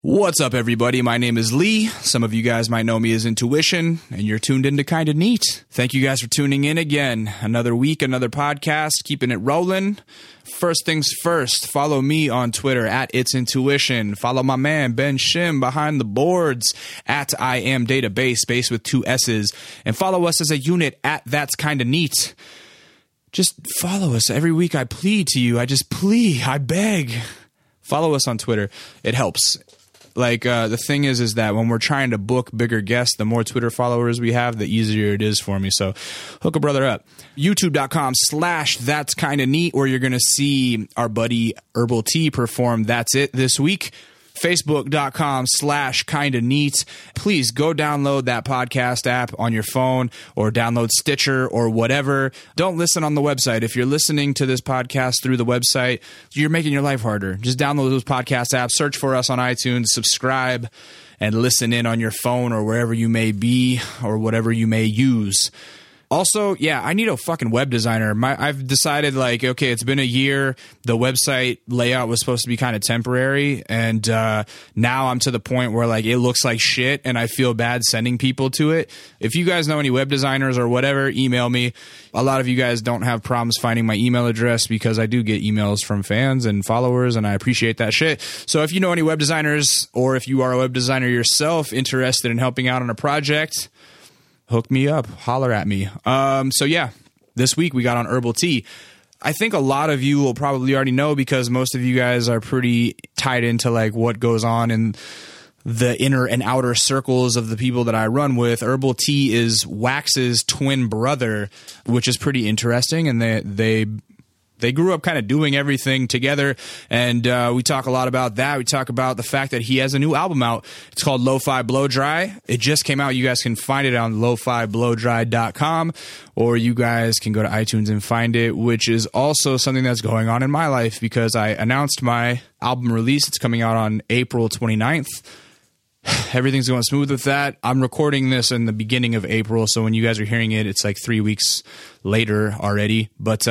What's up, everybody? My name is Lee. Some of you guys might know me as Intuition, and you're tuned into Kinda Neat. Thank you guys for tuning in again. Another week, another podcast, keeping it rolling. First things first, follow me on Twitter at It's Intuition. Follow my man Ben Shim behind the boards at I Am Database, space with 2 S's. And follow us as a unit at That's Kinda Neat. Just follow us. Every week I plead to you. I beg. Follow us on Twitter. It helps. Like, the thing is that when we're trying to book bigger guests, the more Twitter followers we have, the easier it is for me. So hook a brother up. YouTube.com/That's Kinda Neat, where you're going to see our buddy Herbal Tea perform That's It this week. Facebook.com/Kinda Neat. Please go download that podcast app on your phone or download Stitcher or whatever. Don't listen on the website. If you're listening to this podcast through the website, you're making your life harder. Just download those podcast apps, search for us on iTunes, subscribe, and listen in on your phone or wherever you may be or whatever you may use. Also, yeah, I need a fucking web designer. I've decided, like, okay, it's been a year. The website layout was supposed to be kind of temporary, and now I'm to the point where, like, it looks like shit, and I feel bad sending people to it. If you guys know any web designers or whatever, email me. A lot of you guys don't have problems finding my email address because I do get emails from fans and followers, and I appreciate that shit. So if you know any web designers, or if you are a web designer yourself interested in helping out on a project, hook me up, holler at me. So yeah, this week we got on Herbal Tea. I think a lot of you will probably already know because most of you guys are pretty tied into like what goes on in the inner and outer circles of the people that I run with. Herbal Tea is Wax's twin brother, which is pretty interesting, and they grew up kind of doing everything together, and we talk a lot about that. We talk about the fact that he has a new album out. It's called Lo-Fi Blow Dry. It just came out. You guys can find it on lofiblowdry.com, or you guys can go to iTunes and find it, which is also something that's going on in my life because I announced my album release. It's coming out on April 29th. Everything's going smooth with that. I'm recording this in the beginning of April, so when you guys are hearing it, it's like 3 weeks later already. But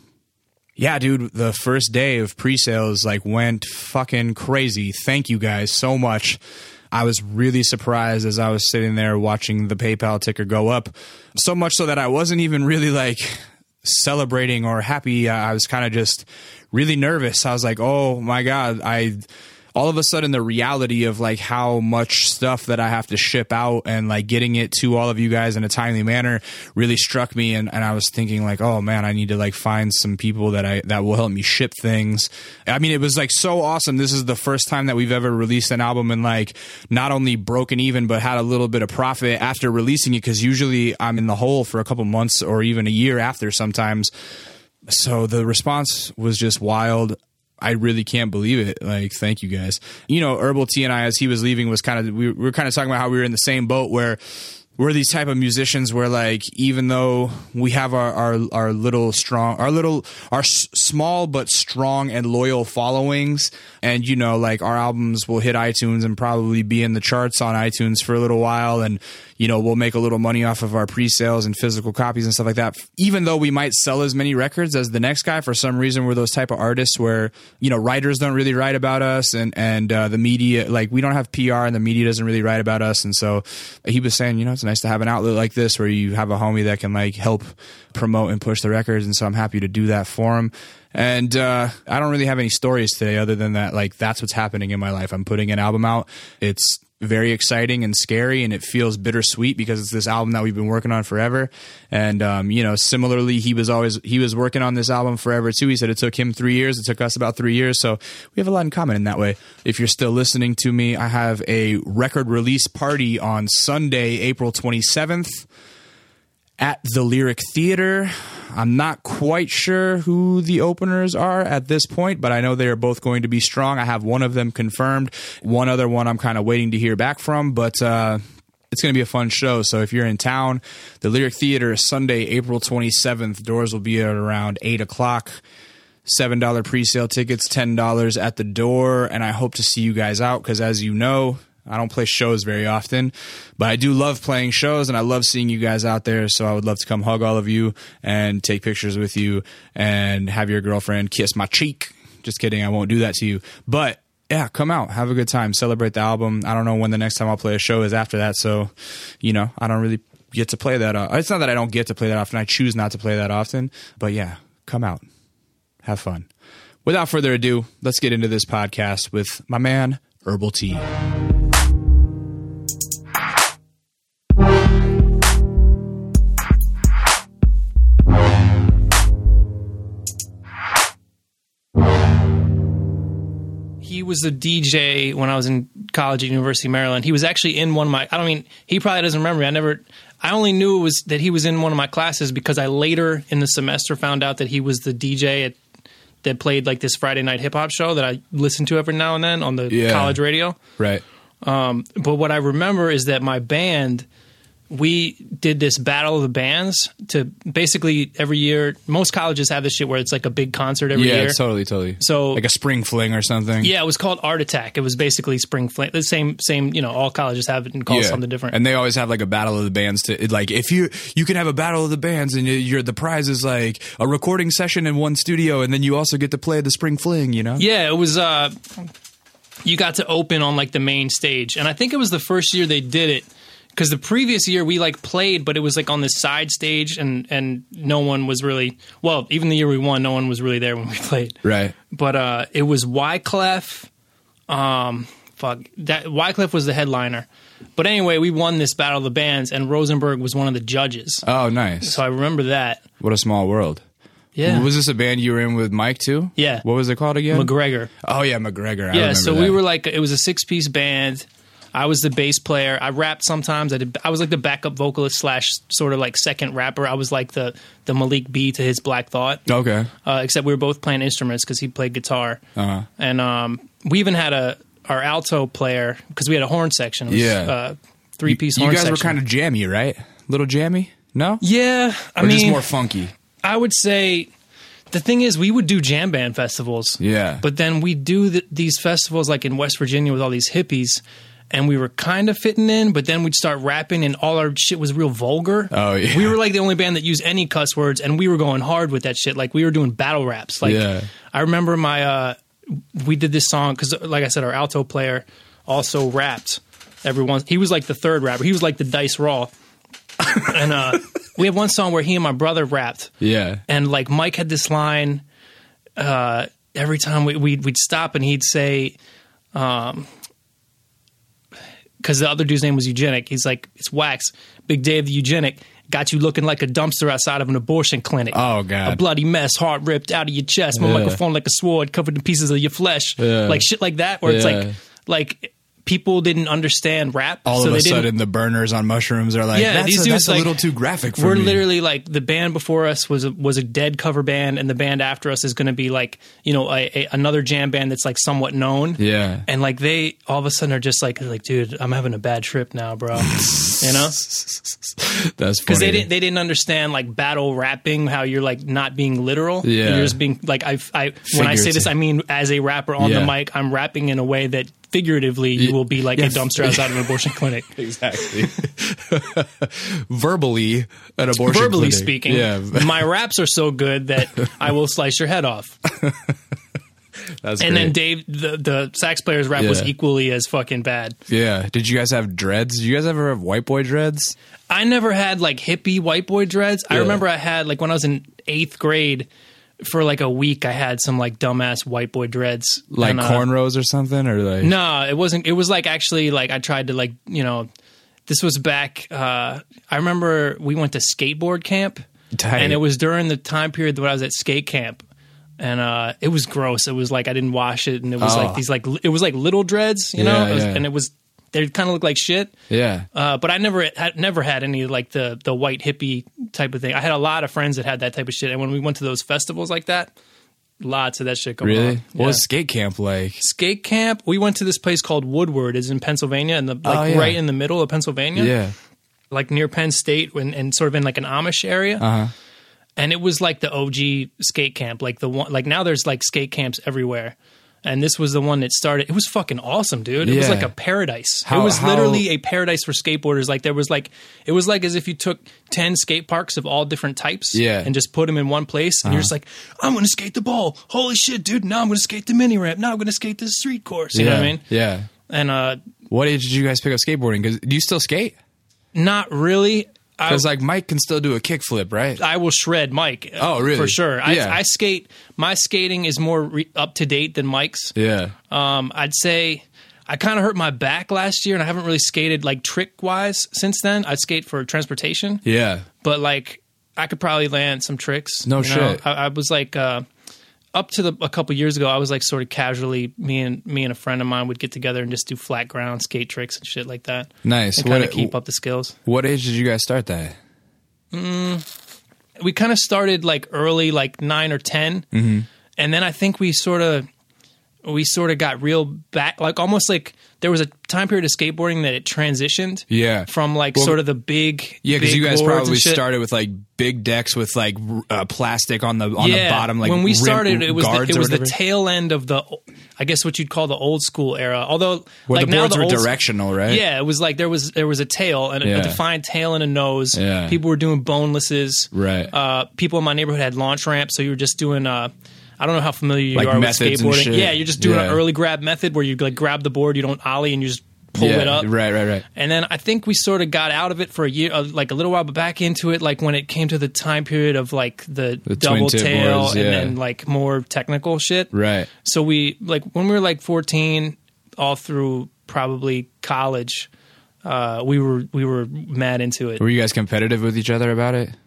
yeah, dude, the first day of pre-sales like went fucking crazy. Thank you guys so much. I was really surprised as I was sitting there watching the PayPal ticker go up, so much so that I wasn't even really like celebrating or happy. I was kind of just really nervous. I was like, oh my God, all of a sudden the reality of like how much stuff that I have to ship out and like getting it to all of you guys in a timely manner really struck me. And I was thinking like, oh man, I need to like find some people that will help me ship things. I mean, it was like so awesome. This is the first time that we've ever released an album and like not only broken even, but had a little bit of profit after releasing it. Cause usually I'm in the hole for a couple months or even a year after sometimes. So the response was just wild. I really can't believe it. Like, thank you guys. You know, Herbal Tea and I, as he was leaving, we were kind of talking about how we were in the same boat where we're these type of musicians where like, even though we have our small but strong and loyal followings, and you know, like our albums will hit iTunes and probably be in the charts on iTunes for a little while, and you know, we'll make a little money off of our pre-sales and physical copies and stuff like that. Even though we might sell as many records as the next guy, for some reason we're those type of artists where, you know, writers don't really write about us, and the media, like we don't have PR and the media doesn't really write about us. And so he was saying, you know, it's nice to have an outlet like this where you have a homie that can like help promote and push the records. And so I'm happy to do that for him. And I don't really have any stories today other than that, like that's what's happening in my life. I'm putting an album out. It's very exciting and scary, and it feels bittersweet because it's this album that we've been working on forever. And you know, similarly, he was working on this album forever too. He said it took him 3 years. It took us about 3 years. So we have a lot in common in that way. If you're still listening to me, I have a record release party on Sunday, April 27th at the Lyric Theater. I'm not quite sure who the openers are at this point, but I know they are both going to be strong. I have one of them confirmed. One other one I'm kind of waiting to hear back from, but it's going to be a fun show. So if you're in town, the Lyric Theater is Sunday, April 27th. Doors will be at around 8 o'clock. $7 pre-sale tickets, $10 at the door, and I hope to see you guys out because, as you know, I don't play shows very often, but I do love playing shows, and I love seeing you guys out there, so I would love to come hug all of you and take pictures with you and have your girlfriend kiss my cheek. Just kidding, I won't do that to you. But yeah, come out, have a good time, celebrate the album. I don't know when the next time I'll play a show is after that, so I don't really get to play that. It's not that I don't get to play that often. I choose not to play that often, but yeah, come out, have fun. Without further ado, let's get into this podcast with my man Herbal Tea. He was a DJ when I was in college at University of Maryland. He was actually in one of my, he probably doesn't remember me. I only knew that he was in one of my classes because I later in the semester found out that he was the DJ that played like this Friday night hip hop show that I listened to every now and then on the college radio. Right. But what I remember is that my band, we did this Battle of the Bands to basically every year. Most colleges have this shit where it's like a big concert every year. Yeah, totally. So like a spring fling or something. Yeah, it was called Art Attack. It was basically spring fling. The same. All colleges have it and call it something different. And they always have like a Battle of the Bands like if you can have a Battle of the Bands and the prize is like a recording session in one studio and then you also get to play the spring fling. Yeah, it was. You got to open on like the main stage, and I think it was the first year they did it. Because the previous year we like played, but it was like on this side stage, and no one was really even the year we won, no one was really there when we played. Right. But it was Wyclef. Wyclef was the headliner. But anyway, we won this Battle of the Bands, and Rosenberg was one of the judges. Oh, nice. So I remember that. What a small world. Yeah. Was this a band you were in with Mike too? Yeah. What was it called again? McGregor. Oh yeah, McGregor. Yeah. So we were like, it was a 6-piece band. I was the bass player. I rapped sometimes. I was like the backup vocalist / sort of like second rapper. I was like the Malik B to his Black Thought. Okay. Except we were both playing instruments because he played guitar. Uh-huh. And we even had our alto player because we had a horn section. It was, 3-piece horn section. You guys were kind of jammy, right? Little jammy? No? Yeah. I mean, just more funky? I would say the thing is we would do jam band festivals. Yeah. But then we'd do these festivals like in West Virginia with all these hippies. And we were kind of fitting in, but then we'd start rapping and all our shit was real vulgar. Oh, yeah. We were like the only band that used any cuss words, and we were going hard with that shit. Like, we were doing battle raps. Like, I remember we did this song, because, like I said, our alto player also rapped every once. He was like the third rapper. He was like the Dice Raw. And we had one song where he and my brother rapped. Yeah. And, like, Mike had this line every time we'd stop, and he'd say... because the other dude's name was Eugenic. He's like, it's Wax. Big Dave the Eugenic got you looking like a dumpster outside of an abortion clinic. Oh, God. A bloody mess, heart ripped out of your chest. My microphone like a sword covered in pieces of your flesh. Like shit like that, where it's like people didn't understand rap. All of a sudden, the burners on mushrooms are like, that's a little too graphic for me. We're literally like, the band before us was a Dead cover band, and the band after us is going to be like, another jam band that's like somewhat known. Yeah. And like they all of a sudden are just like, dude, I'm having a bad trip now, bro. That's funny. Because they didn't understand like battle rapping, how you're like not being literal. Yeah. You're just being like, when I say this, I mean as a rapper on the mic, I'm rapping in a way that figuratively you will be like a dumpster outside of an abortion clinic. Exactly. Verbally, an abortion Verbally clinic. Speaking, my raps are so good that I will slice your head off. That's and great. then Dave, the sax player's rap was equally as fucking bad. Yeah. Did you guys have dreads? Did you guys ever have white boy dreads? I never had like hippie white boy dreads. I remember I had like when I was in 8th grade, for like a week, I had some like dumbass white boy dreads, like cornrows or something, or like no, it wasn't. It was like actually like I tried to like this was back. I remember we went to skateboard camp, and it was during the time period that I was at skate camp, and it was gross. It was like I didn't wash it, and it was like these like it was like little dreads, and it was. They kind of look like shit. Yeah. But I never had any like the white hippie type of thing. I had a lot of friends that had that type of shit. And when we went to those festivals like that, lots of that shit going on. Really? What was skate camp like? Skate camp, we went to this place called Woodward. It's in Pennsylvania, and right in the middle of Pennsylvania. Yeah. Like near Penn State and sort of in like an Amish area. Uh-huh. And it was like the OG skate camp. Like the one, like now there's like skate camps everywhere. And this was the one that started. It was fucking awesome, dude. It was like a paradise. It was literally a paradise for skateboarders. Like it was like as if you took 10 skate parks of all different types and just put them in one place. And you're just like, I'm going to skate the ball. Holy shit, dude. Now I'm going to skate the mini ramp. Now I'm going to skate the street course. You know what I mean? Yeah. And what age did you guys pick up skateboarding? Because do you still skate? Not really. Because like Mike can still do a kickflip, right? I will shred Mike. Oh, really? For sure. Yeah. I skate. My skating is more up to date than Mike's. Yeah. I'd say I kind of hurt my back last year, and I haven't really skated like trick wise since then. I skate for transportation. Yeah. But like I could probably land some tricks. No shit. I was like up to a couple years ago. I was like sort of casually me and a friend of mine would get together and just do flat ground skate tricks and shit like that. Nice. And kind of keep up the skills. What age did you guys start that? We kind of started like early, like 9 or 10, and then I think we sort of got real back, like almost like there was a time period of skateboarding that it transitioned. Yeah. From like sort of the big. Yeah, because you guys probably started with like big decks with like plastic on the bottom. Like when we started, it was the the tail end of the, I guess what you'd call the old school era. Although where like the boards now were directional, right? Yeah, it was like there was a tail and a defined tail and a nose. Yeah. People were doing bonelesses. Right. People in my neighborhood had launch ramps, so you were just doing. I don't know how familiar you like are with methods and skateboarding. shit. Yeah, you're just doing an early grab method where you like grab the board, you don't ollie, and you just pull it up. Right. And then I think we sort of got out of it for a year, like a little while, but back into it like when it came to the time period of like the double tail boards, and then like more technical shit. Right. So we like when we were like 14, all through probably college, we were mad into it. Were you guys competitive with each other about it?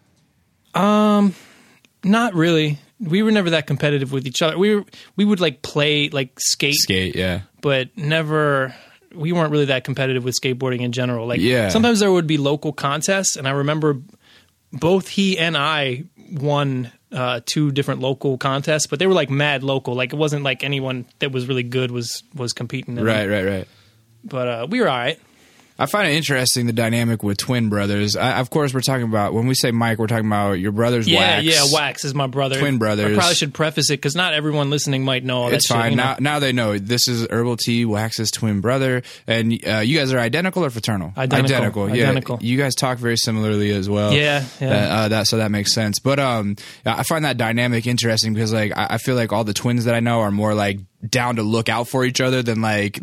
Not really. We were never that competitive with each other. We would like play like skate, yeah, but never. We weren't really that competitive with skateboarding in general. Like sometimes there would be local contests, and I remember both he and I won 2 different local contests, but they were like mad local. Like it wasn't like anyone that was really good was competing. In Right. But we were all right. I find it interesting, the dynamic with twin brothers. Of course, we're talking about, when we say Mike, we're talking about your brother's Wax. Yeah, Wax is my brother. Twin brothers. I probably should preface it because not everyone listening might know all that It's shit. fine. You know? Now they know. This is Herbal Tea, Wax's twin brother. And you guys are identical or fraternal? Identical. Yeah, you guys talk very similarly as well. Yeah. So that makes sense. But I find that dynamic interesting because like I feel like all the twins that I know are more like down to look out for each other than like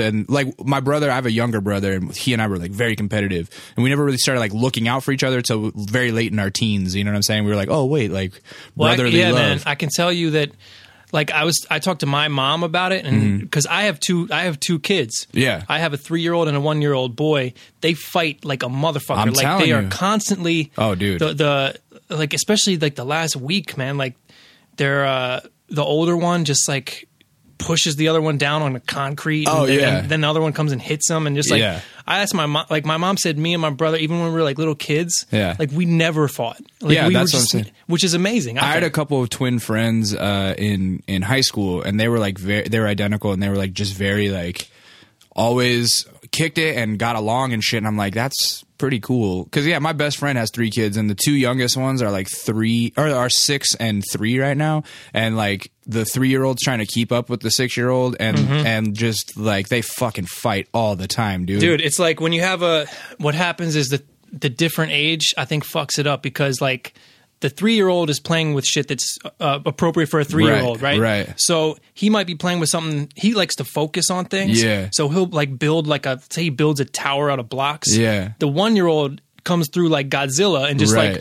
my brother. I have a younger brother, and he and I were like very competitive, and we never really started like looking out for each other till very late in our teens. You know what I'm saying? We were like, oh wait, like brotherly love. Man, I can tell you that. Like I talked to my mom about it, and because I have two kids. Yeah, I have a 3-year-old and a 1-year-old boy. They fight like a motherfucker. I'm like telling they are you. constantly. Oh, dude. The like especially like the last week, man. Like they're the older one just like pushes the other one down on the concrete. And then the other one comes and hits them, and just like I asked my mom. Like my mom said, me and my brother, even when we were like little kids, like we never fought. Like, yeah, we that's were what I'm saying. Which is amazing. I had a couple of twin friends in high school, and they were like they were identical, and they were like just very like always kicked it and got along and shit. And I'm like, that's pretty cool. Because my best friend has 3 kids, and the 2 youngest ones are like 6 and 3 right now, and like the 3-year-old's trying to keep up with the 6-year-old, and just like they fucking fight all the time, dude. It's like when you have what happens is the different age I think fucks it up, because like the 3-year-old is playing with shit that's appropriate for a 3-year-old, right? Right. So he might be playing with something. He likes to focus on things. Yeah. So he'll like build say he builds a tower out of blocks. Yeah. The 1-year-old comes through like Godzilla and just like,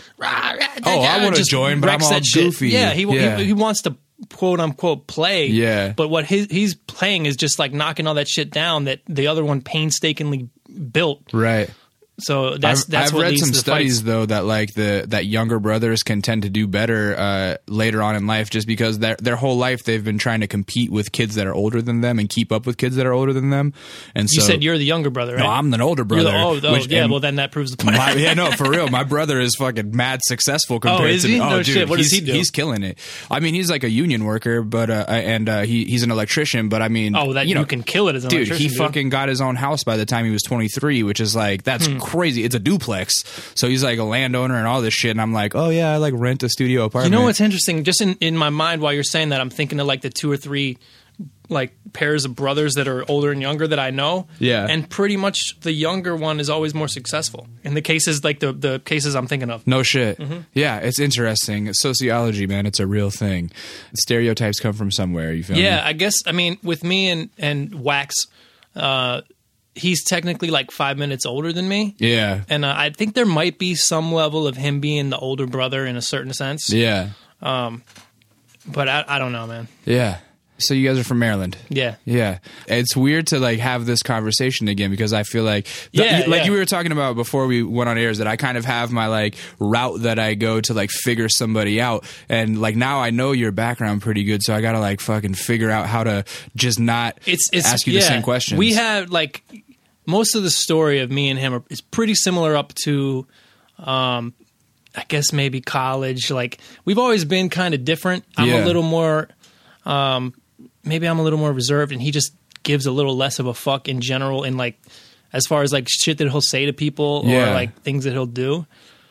I want to join, but I'm all goofy. Yeah. He wants to quote unquote play. Yeah. But what he's playing is just like knocking all that shit down that the other one painstakingly built. Right. So that's I've what read leads some to the studies fights. though that like that younger brothers can tend to do better later on in life, just because their whole life they've been trying to compete with kids that are older than them and keep up with kids that are older than them. And You so said you're the younger brother, right? no, I'm an older brother. Well then that proves the point. No, for real. My brother is fucking mad successful compared is to he? me. No dude, shit. What does he do? He's killing it. I mean, he's like a union worker, but he's an electrician. But I mean, you can kill it as an dude. electrician. He fucking got his own house by the time he was 23, which is like that's crazy. It's a duplex. So he's like a landowner and all this shit, and I'm like, oh yeah, I like rent a studio apartment. You know what's interesting? Just in my mind while you're saying that, I'm thinking of like the 2 or 3 like pairs of brothers that are older and younger that I know. Yeah. And pretty much the younger one is always more successful in the cases like the cases I'm thinking of. No shit. Yeah, it's interesting. Sociology, man, it's a real thing. Stereotypes come from somewhere, you feel me? Yeah, I guess, I mean, with me and Wax, he's technically like 5 minutes older than me. Yeah. And I think there might be some level of him being the older brother in a certain sense. Yeah. But I don't know, man. Yeah. So you guys are from Maryland. Yeah. Yeah. It's weird to like have this conversation again because I feel like you were talking about before we went on air is that I kind of have my like route that I go to like figure somebody out. And like now I know your background pretty good, so I got to like fucking figure out how to just not ask you the same questions. We have like most of the story of me and him is pretty similar up to I guess maybe college. Like we've always been kind of different. I'm a little more maybe I'm a little more reserved, and he just gives a little less of a fuck in general in like as far as like shit that he'll say to people or like things that he'll do.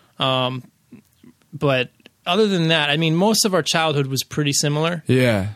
But other than that, I mean, most of our childhood was pretty similar. Yeah.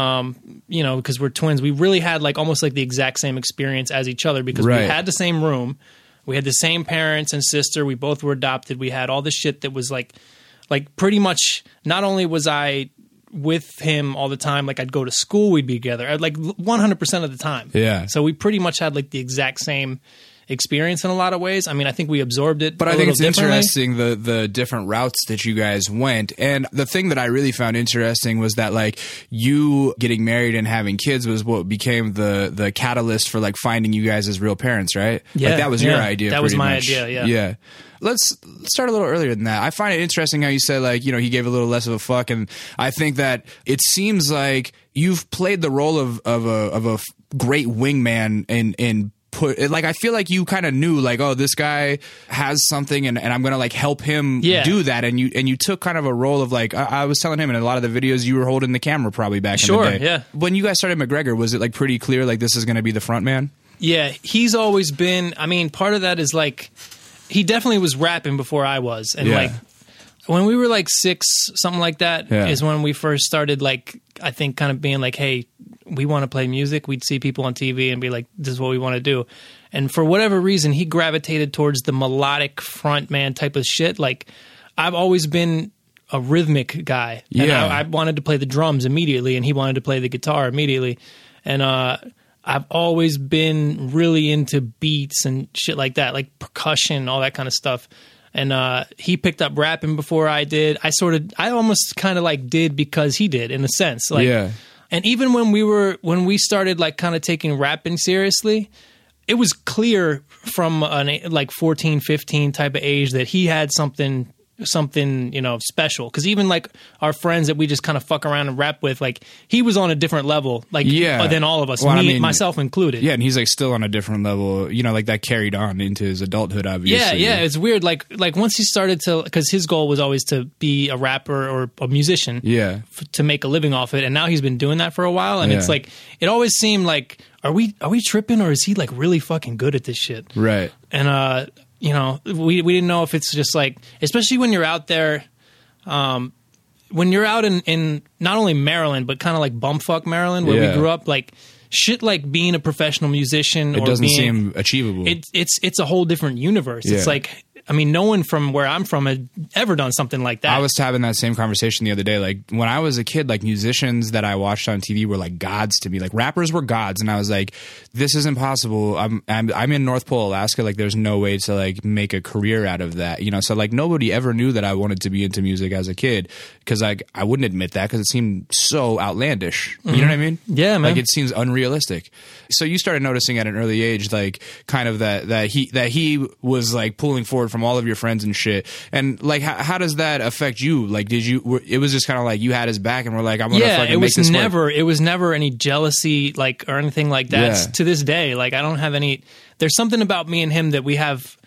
You know, because we're twins, we really had like almost like the exact same experience as each other because we had the same room. We had the same parents and sister. We both were adopted. We had all the shit that was like pretty much not only was I with him all the time, like I'd go to school, we'd be together like 100% of the time. Yeah. So we pretty much had like the exact same experience in a lot of ways. I mean, I think we absorbed it. But I think it's interesting the different routes that you guys went. And the thing that I really found interesting was that like you getting married and having kids was what became the catalyst for like finding you guys as real parents, right? Yeah. Like that was your idea. That was my much. idea. Yeah. Yeah. Let's start a little earlier than that. I find it interesting how you said like, you know, he gave a little less of a fuck. And I think that it seems like you've played the role of a great wingman in like I feel like you kind of knew like, oh, this guy has something and I'm gonna like help him do that, and you took kind of a role of like I was telling him in a lot of the videos you were holding the camera probably back in the day. Yeah. When you guys started McGregor, was it like pretty clear like this is gonna be the front man? Yeah, he's always been. I mean, part of that is like he definitely was rapping before I was, and like when we were like 6, something like that, is when we first started like I think kind of being like, hey, we want to play music. We'd see people on TV and be like, this is what we want to do. And for whatever reason, he gravitated towards the melodic frontman type of shit. Like, I've always been a rhythmic guy. And I wanted to play the drums immediately, and he wanted to play the guitar immediately. And I've always been really into beats and shit like that, like percussion, all that kind of stuff. And he picked up rapping before I did. I almost kind of like did because he did, in a sense. Like, and even when we started like kind of taking rapping seriously, it was clear from an like 14, 15 type of age that he had something, you know, special. Because even like our friends that we just kind of fuck around and rap with, like he was on a different level, like than all of us, myself included. Yeah, and he's like still on a different level, you know, like that carried on into his adulthood, obviously. Yeah, it's weird. Like once he started to, because his goal was always to be a rapper or a musician, to make a living off it, and now he's been doing that for a while, and it's like it always seemed like, are we tripping, or is he like really fucking good at this shit? Right. And you know, we didn't know if it's just like, especially when you're out there, when you're out in not only Maryland, but kind of like bumfuck Maryland, where we grew up, like shit like being a professional musician. It doesn't seem achievable. It's a whole different universe. It's like, I mean, no one from where I'm from had ever done something like that. I was having that same conversation the other day. Like when I was a kid, like musicians that I watched on TV were like gods to me. Like rappers were gods, and I was like, this is impossible. I'm in North Pole, Alaska. Like there's no way to like make a career out of that, you know. So like nobody ever knew that I wanted to be into music as a kid, because like I wouldn't admit that because it seemed so outlandish. You know what I mean? Yeah, man. Like it seems unrealistic. So you started noticing at an early age, like kind of that he was like pulling forward from all of your friends and shit. And like how does that affect you? Like it was just kind of like you had his back and we're like, I'm gonna fucking make this work. It was never any jealousy like or anything like that. To this day, like I don't have any. There's something about me and him that we have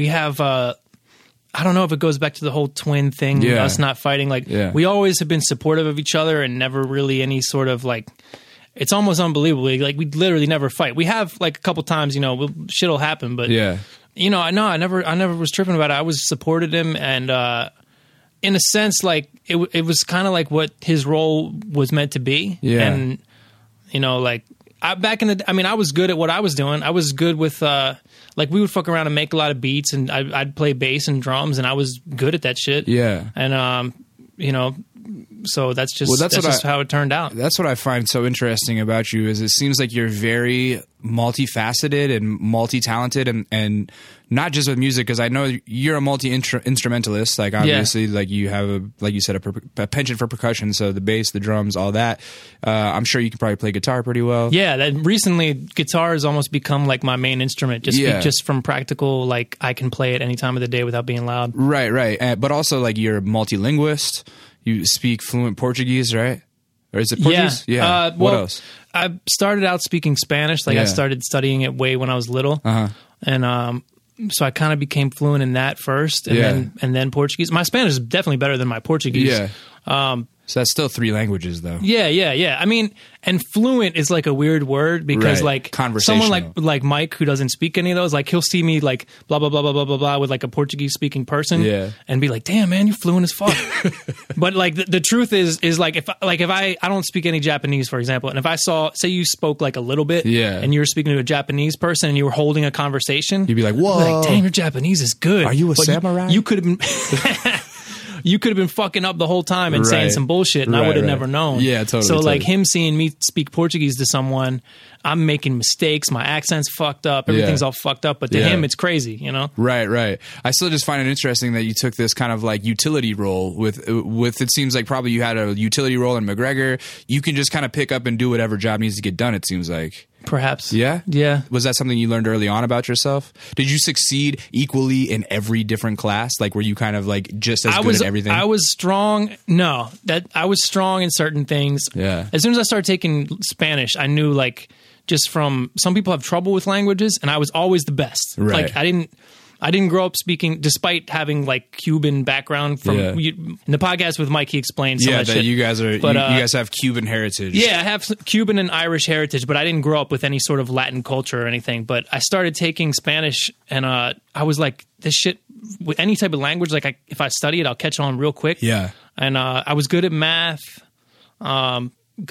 I don't know if it goes back to the whole twin thing, us not fighting. Like we always have been supportive of each other and never really any sort of like. It's almost unbelievable. Like we literally never fight. We have like a couple times, you know, shit'll happen, but you know, I never was tripping about it. I was supported him, and in a sense, like it was kind of like what his role was meant to be. And You know, like I was good at what I was doing. I was good with like we would fuck around and make a lot of beats, and I'd play bass and drums, and I was good at that shit. Yeah. And you know, so that's just how it turned out. That's what I find so interesting about you is it seems like you're very multifaceted and multi-talented, and not just with music, because I know you're a multi-instrumentalist. Like obviously, like you have like you said, a penchant for percussion, so the bass, the drums, all that. I'm sure you can probably play guitar pretty well. Yeah, that recently guitar has almost become like my main instrument, just from practical. Like I can play it any time of the day without being loud. Right. But also like you're a multilinguist. You speak fluent Portuguese, right? Or is it Portuguese? Yeah. What else? I started out speaking Spanish. Like I started studying it way when I was little. And so I kind of became fluent in that first, and then Portuguese. My Spanish is definitely better than my Portuguese. Yeah. So that's still 3 languages, though. Yeah. I mean, and fluent is like a weird word because like someone like Mike who doesn't speak any of those, like he'll see me like blah blah blah blah blah blah blah with like a Portuguese speaking person, and be like, "Damn, man, you're fluent as fuck." But like the truth is like if I don't speak any Japanese, for example, and if I say you spoke like a little bit, and you were speaking to a Japanese person and you were holding a conversation, you'd be like, "Whoa, like, damn, your Japanese is good." Are you a samurai? You could have been. You could have been fucking up the whole time and saying some bullshit, and I would have never known. Yeah, totally. So, like, him seeing me speak Portuguese to someone, I'm making mistakes. My accent's fucked up. Everything's all fucked up. But to him, it's crazy, you know? Right. I still just find it interesting that you took this kind of, like, utility role with it seems like probably you had a utility role in McGregor. You can just kind of pick up and do whatever job needs to get done, it seems like. Perhaps. Yeah? Yeah. Was that something you learned early on about yourself? Did you succeed equally in every different class? Like, were you kind of like just as good at everything? I was strong. No, I was strong in certain things. Yeah. As soon as I started taking Spanish, I knew like just from some people have trouble with languages, and I was always the best. Right. Like I didn't grow up speaking, despite having like Cuban background. In the podcast with Mike, he explained some of that shit. You guys are, you guys have Cuban heritage. Yeah, I have Cuban and Irish heritage, but I didn't grow up with any sort of Latin culture or anything. But I started taking Spanish, and I was like, this shit with any type of language, like if I study it, I'll catch on real quick. Yeah, and I was good at math. I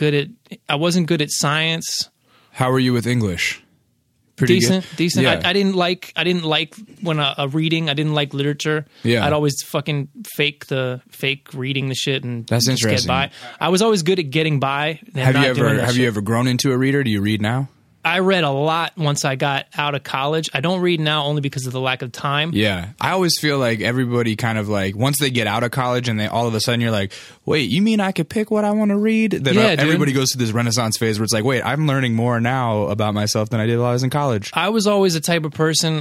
wasn't good at science. How were you with English? Pretty decent. Yeah. I didn't like when a reading. I didn't like literature. Yeah. I'd always fucking fake reading the shit and that's just interesting. Get by. I was always good at getting by. Have you ever grown into a reader? Do you read now? I read a lot once I got out of college. I don't read now only because of the lack of time. Yeah. I always feel like everybody kind of like, once they get out of college and they all of a sudden you're like, wait, you mean I could pick what I want to read? Then everybody goes through this renaissance phase where it's like, wait, I'm learning more now about myself than I did while I was in college. I was always the type of person,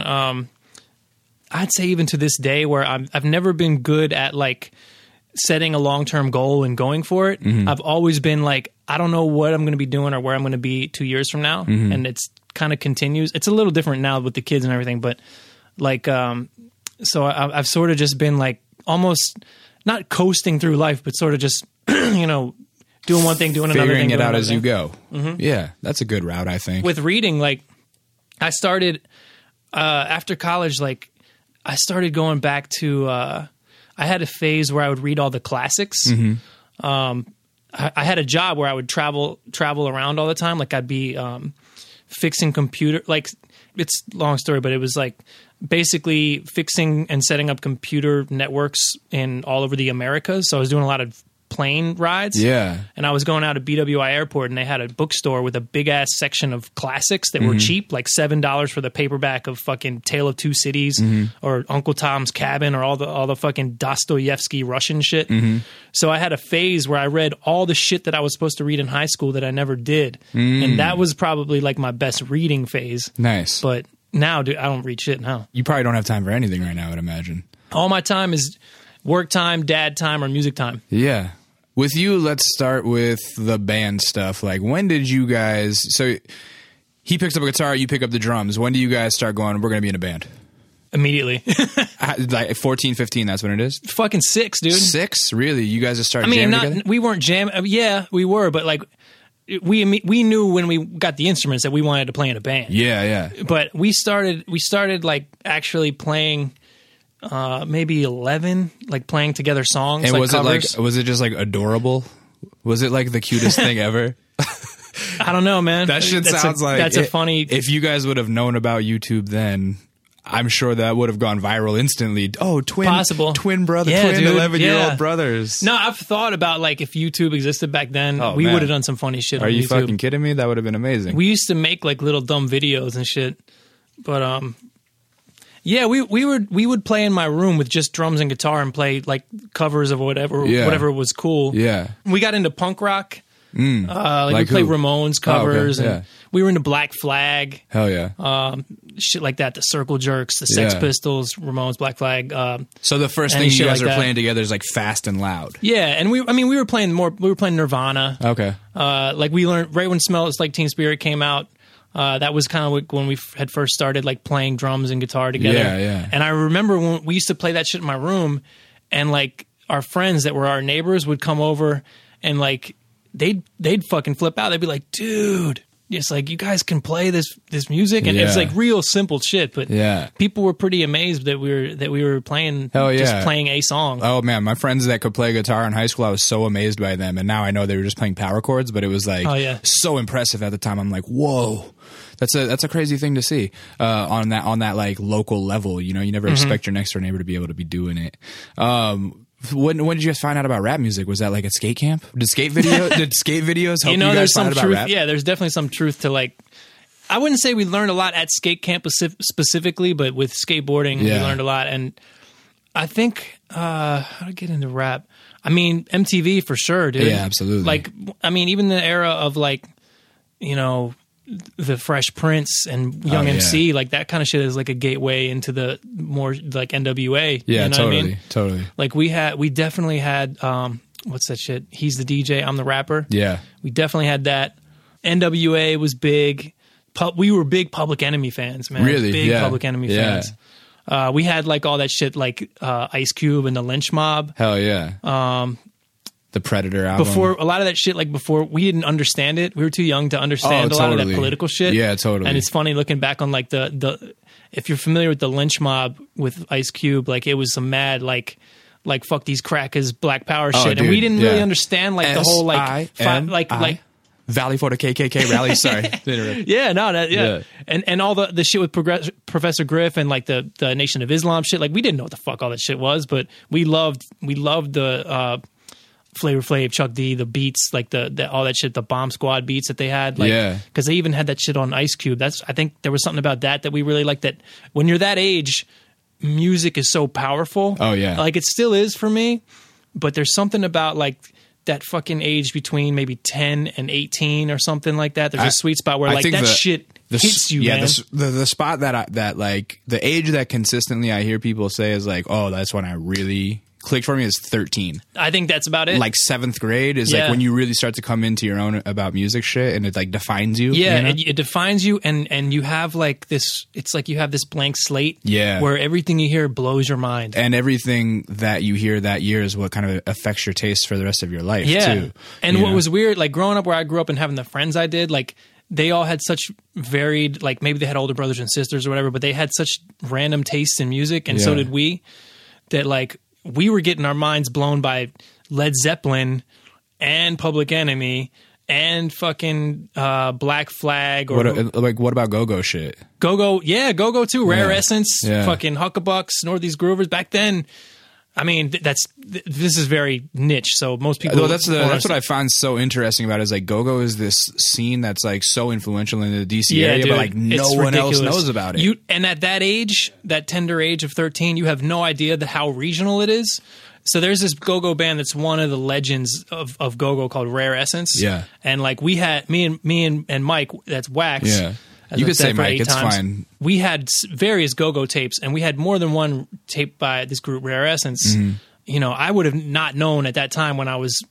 I'd say even to this day, where I've never been good at like setting a long-term goal and going for it. Mm-hmm. I've always been like, I don't know what I'm going to be doing or where I'm going to be 2 years from now. Mm-hmm. And it's kind of continues. It's a little different now with the kids and everything, but like, so I've sort of just been like almost not coasting through life, but sort of just, you know, doing one thing, doing another thing. Figuring it out as you go. Mm-hmm. Yeah. That's a good route, I think. With reading, like I started, after college, like I started going back to, I had a phase where I would read all the classics. Mm-hmm. I had a job where I would travel around all the time. Like I'd be fixing computer. Like it's a long story, but it was like basically fixing and setting up computer networks in all over the Americas. So I was doing a lot of plane rides. Yeah. And I was going out to BWI Airport, and they had a bookstore with a big ass section of classics that were cheap, like $7 for the paperback of fucking Tale of Two Cities or Uncle Tom's Cabin or all the fucking Dostoevsky Russian shit. Mm-hmm. So I had a phase where I read all the shit that I was supposed to read in high school that I never did. And that was probably like my best reading phase. Nice. But now, dude, I don't read shit now. You probably don't have time for anything right now, I'd imagine. All my time is work time, dad time, or music time. Yeah. With you, let's start with the band stuff. Like, when did you guys... So, he picks up a guitar, you pick up the drums. When do you guys start going, we're going to be in a band? Immediately. Like 14, 15, that's when it is? Fucking 6, dude. 6? Really? You guys just started jamming together? We weren't jamming. Yeah, we were, but like... We knew when we got the instruments that we wanted to play in a band. Yeah. But we started like actually playing... maybe 11, like playing together songs. And like covers. Was it just like adorable? Was it like the cutest thing ever? I don't know, man. That shit sounds like that's a funny. If you guys would have known about YouTube then, I'm sure that would have gone viral instantly. Oh, twin brother, yeah, twin 11-year-old yeah. brothers. No, I've thought about like if YouTube existed back then, Oh, we man. would have done some funny shit Are on you YouTube. fucking kidding me? That would have been amazing. We used to make like little dumb videos and shit. But yeah, we would play in my room with just drums and guitar and play like covers of whatever was cool. Yeah. We got into punk rock. Like we Like played who? Ramones covers, Oh, okay. and we were into Black Flag, Hell yeah. shit like that. The Circle Jerks, the Sex Yeah. Pistols, Ramones, Black Flag. So the first any thing you shit guys like are that. playing together is like Fast and Loud. Yeah, and we were playing more. We were playing Nirvana. Okay. Like we learned right when Smells Like Teen Spirit came out. That was kind of when we had first started like playing drums and guitar together. Yeah, yeah. And I remember when we used to play that shit in my room, and like our friends that were our neighbors would come over, and like they'd fucking flip out. They'd be like, "Dude, it's like you guys can play this music," and it's Yeah. like real simple shit. But Yeah. people were pretty amazed that we were playing, Hell yeah. just playing a song. Oh man, my friends that could play guitar in high school, I was so amazed by them. And now I know they were just playing power chords, but it was like Oh, yeah. so impressive at the time. I'm like, whoa, that's a crazy thing to see on that like local level. You know, you never expect your next door neighbor to be able to be doing it. When did you guys find out about rap music? Was that like at skate camp? Did skate videos help you guys There's find some out about truth. rap? Yeah, there's definitely some truth to like. I wouldn't say we learned a lot at skate camp specifically, but with skateboarding, we Yeah. learned a lot. And I think how to get into rap. I mean, MTV for sure, dude. Yeah, absolutely. Like, I mean, even the era of like, the Fresh Prince and Young yeah. MC, like that kind of shit is like a gateway into the more like NWA. Yeah, you know totally, what I mean? totally. Like we definitely had what's that shit? He's the DJ, I'm the rapper. Yeah. We definitely had that. NWA was big. We were big Public Enemy fans, man. Really? Big Yeah. Public Enemy Yeah. fans. We had like all that shit, like Ice Cube and the Lynch Mob. Hell yeah. The Predator album. Before a lot of that shit, like before we didn't understand it. We were too young to understand a lot of that totally. political shit. Yeah, totally. And it's funny looking back on like the if you're familiar with the Lynch Mob with Ice Cube, like it was some mad like fuck these crackers, Black Power shit, and we dude, didn't really understand like the whole like S-I-N-I. Valley for the KKK rally. Sorry. Yeah. And all the shit with Professor Griff and like the Nation of Islam shit. Like we didn't know what the fuck all that shit was, but we loved the Flavor Flav, Chuck D, the beats, like the all that shit, the Bomb Squad beats that they had. Like, Yeah. because they even had that shit on Ice Cube. I think there was something about that we really liked. That when you're that age, music is so powerful. Oh, yeah. Like it still is for me, but there's something about like that fucking age between maybe 10 and 18 or something like that. There's a sweet spot where I like think that shit hits you, man. The spot that like the age that consistently I hear people say is like, oh, that's when I really clicked for me is 13. I think that's about it. Like 7th grade is Yeah. like when you really start to come into your own about music shit, and it like defines you. Yeah, you know? it defines you, and you have like this. It's like you have this blank slate. Yeah. where everything you hear blows your mind. And everything that you hear that year is what kind of affects your taste for the rest of your life. Yeah, too. and You what know? was weird, like growing up where I grew up and having the friends I did, like they all had such varied, like maybe they had older brothers and sisters or whatever, but they had such random tastes in music, and so Yeah. did we. That like we were getting our minds blown by Led Zeppelin and Public Enemy and fucking Black Flag or what about go-go shit? Go-Go. Yeah, Go-Go too. Rare Yeah. Essence, Yeah. fucking Huckabucks, Northeast Groovers. Back then, I mean, this is very niche, so most people. Well, that's what I find so interesting about it, is like go-go is this scene that's like so influential in the DC area, dude, but like no it's one else ridiculous. knows about it. And at that age, that tender age of 13, you have no idea how regional it is. So there's this go-go band that's one of the legends of go-go called Rare Essence. Yeah. And like we had me and Mike, that's Wax. Yeah. as You I've could said say for Mike, 8 it's times. fine. We had various go-go tapes, and we had more than one tape by this group, Rare Essence. Mm-hmm. You know, I would have not known at that time when I was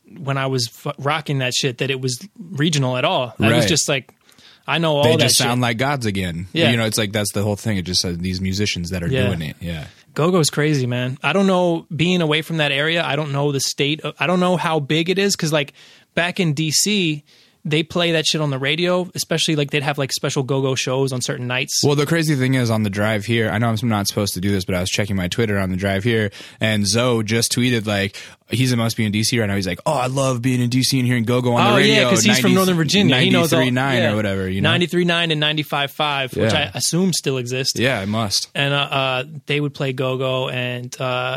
rocking that shit that it was regional at all. I was Right. just like, I know all They that just shit. sound like gods again. Yeah. You know, it's like that's the whole thing. It just says these musicians that are Yeah. doing it. Yeah. Go-Go's crazy, man. I don't know, being away from that area, I don't know the state. I don't know how big it is, because like back in DC, they play that shit on the radio, especially like they'd have like special go-go shows on certain nights. Well, the crazy thing is on the drive here, I know I'm not supposed to do this, but I was checking my Twitter on the drive here, and Zoe just tweeted like, must be in DC right now. He's like, oh, I love being in DC and hearing go-go on the radio. Oh, yeah, because he's from Northern Virginia. He knows all 93.9 or whatever. 93.9 and 95.5, which I assume still exist. Yeah, it must. And they would play go-go, and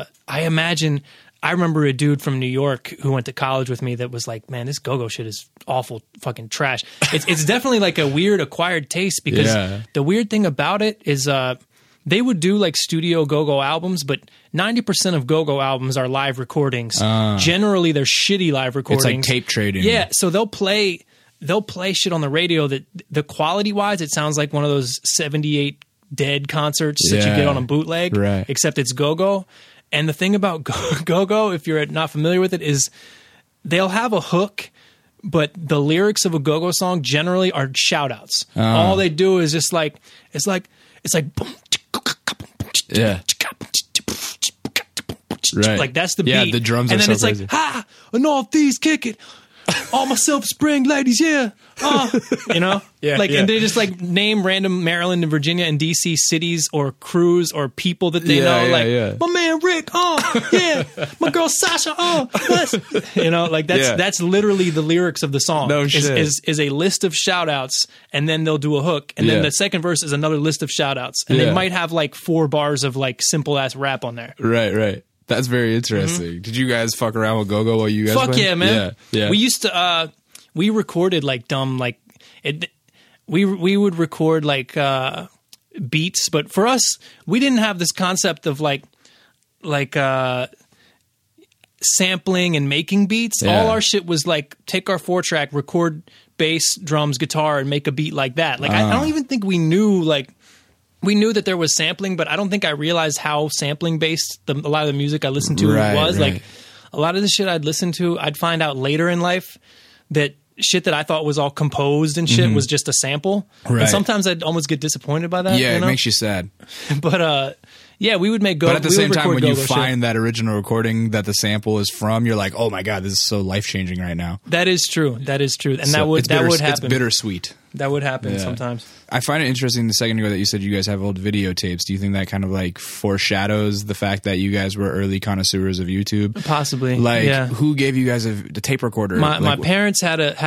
I remember a dude from New York who went to college with me that was like, man, this go-go shit is awful fucking trash. It's definitely like a weird acquired taste, because the weird thing about it is they would do like studio go-go albums, but 90% of go-go albums are live recordings. Generally, they're shitty live recordings. It's like tape trading. Yeah, so they'll play shit on the radio that the quality-wise, it sounds like one of those 78 Dead concerts that you get on a bootleg, except it's go-go. And the thing about go-go, if you're not familiar with it, is they'll have a hook, but the lyrics of a go-go song generally are shout-outs. All they do is just like, it's like, yeah. Right. Like that's the beat. Yeah, the drums and are then it's crazy. like, ha, and all these kick it. All my Silver Spring ladies, yeah. You know? And they just like name random Maryland and Virginia and DC cities or crews or people that they know. My man Rick, yeah. My girl Sasha, that's literally the lyrics of the song. No shit. Is a list of shout outs, and then they'll do a hook. And then the second verse is another list of shout outs. And they might have like 4 bars of like simple ass rap on there. Right. That's very interesting. Mm-hmm. Did you guys fuck around with go-go while you guys Fuck played? Yeah, man. Yeah. We used to, we recorded like dumb, like, we would record like beats, but for us, we didn't have this concept of like sampling and making beats. Yeah. All our shit was like, take our 4-track, record bass, drums, guitar, and make a beat like that. Like, I don't even think we knew, like, we knew that there was sampling, but I don't think I realized how sampling based a lot of the music I listened to was. Like a lot of the shit I'd listen to, I'd find out later in life that shit that I thought was all composed and shit was just a sample. Right. And sometimes I'd almost get disappointed by that. Yeah, it makes you sad. But yeah, we would make go. But at the same time, when you find that original recording that the sample is from, you're like, oh my god, this is so life changing right now. That is true, and that would happen. It's bittersweet. That would happen sometimes. I find it interesting. The second ago that you said you guys have old videotapes. Do you think that kind of like foreshadows the fact that you guys were early connoisseurs of YouTube? Possibly. Like, who gave you guys the tape recorder? My parents had a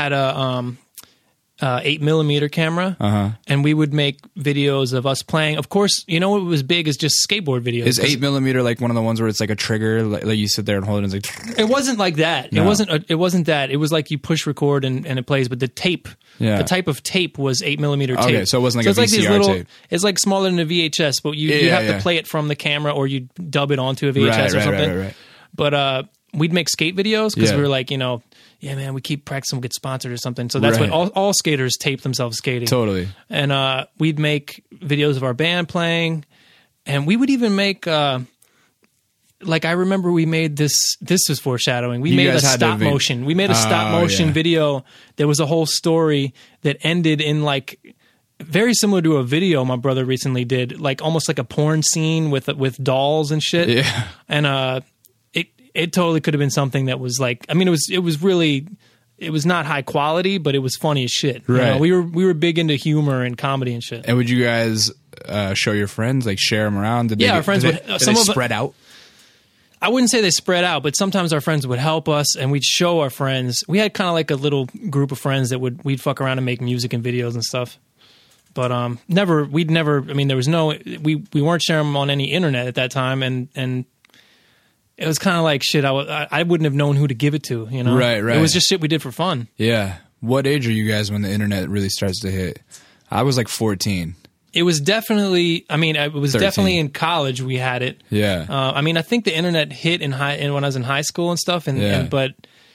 8mm camera, and we would make videos of us playing. Of course, you know what was big is just skateboard videos. Is 8mm like one of the ones where it's like a trigger, like you sit there and hold it? And it's like, it wasn't like that. No. It wasn't that. It was like you push record and it plays. But the tape, the type of tape was 8mm tape. Okay, so it wasn't like a VCR tape. It's like smaller than a VHS, but you have to play it from the camera or you dub it onto a VHS or something. Right. But we'd make skate videos because we were like, yeah, man, we keep practicing, we'll get sponsored or something. So that's what all skaters tape themselves skating. Totally. And we'd make videos of our band playing, and we would even make, like, I remember we made this was foreshadowing. We made a stop motion. We made a stop motion video. There was a whole story that ended in like, very similar to a video my brother recently did, like almost like a porn scene with dolls and shit. Yeah. And it totally could have been something that was like, I mean, it was not high quality, but it was funny as shit. Right. We were big into humor and comedy and shit. And would you guys show your friends, like share them around? Our friends would. Did they spread out? I wouldn't say they spread out, but sometimes our friends would help us, and we'd show our friends. We had kind of like a little group of friends that we'd fuck around and make music and videos and stuff. But we'd never. I mean, there was no. We weren't sharing them on any internet at that time, and it was kind of like shit. I wouldn't have known who to give it to, Right. It was just shit we did for fun. Yeah. What age are you guys when the internet really starts to hit? I was like 14. It was definitely. I mean, it was 13. Definitely in college we had it. Yeah. I mean, I think the internet hit when I was in high school and stuff. But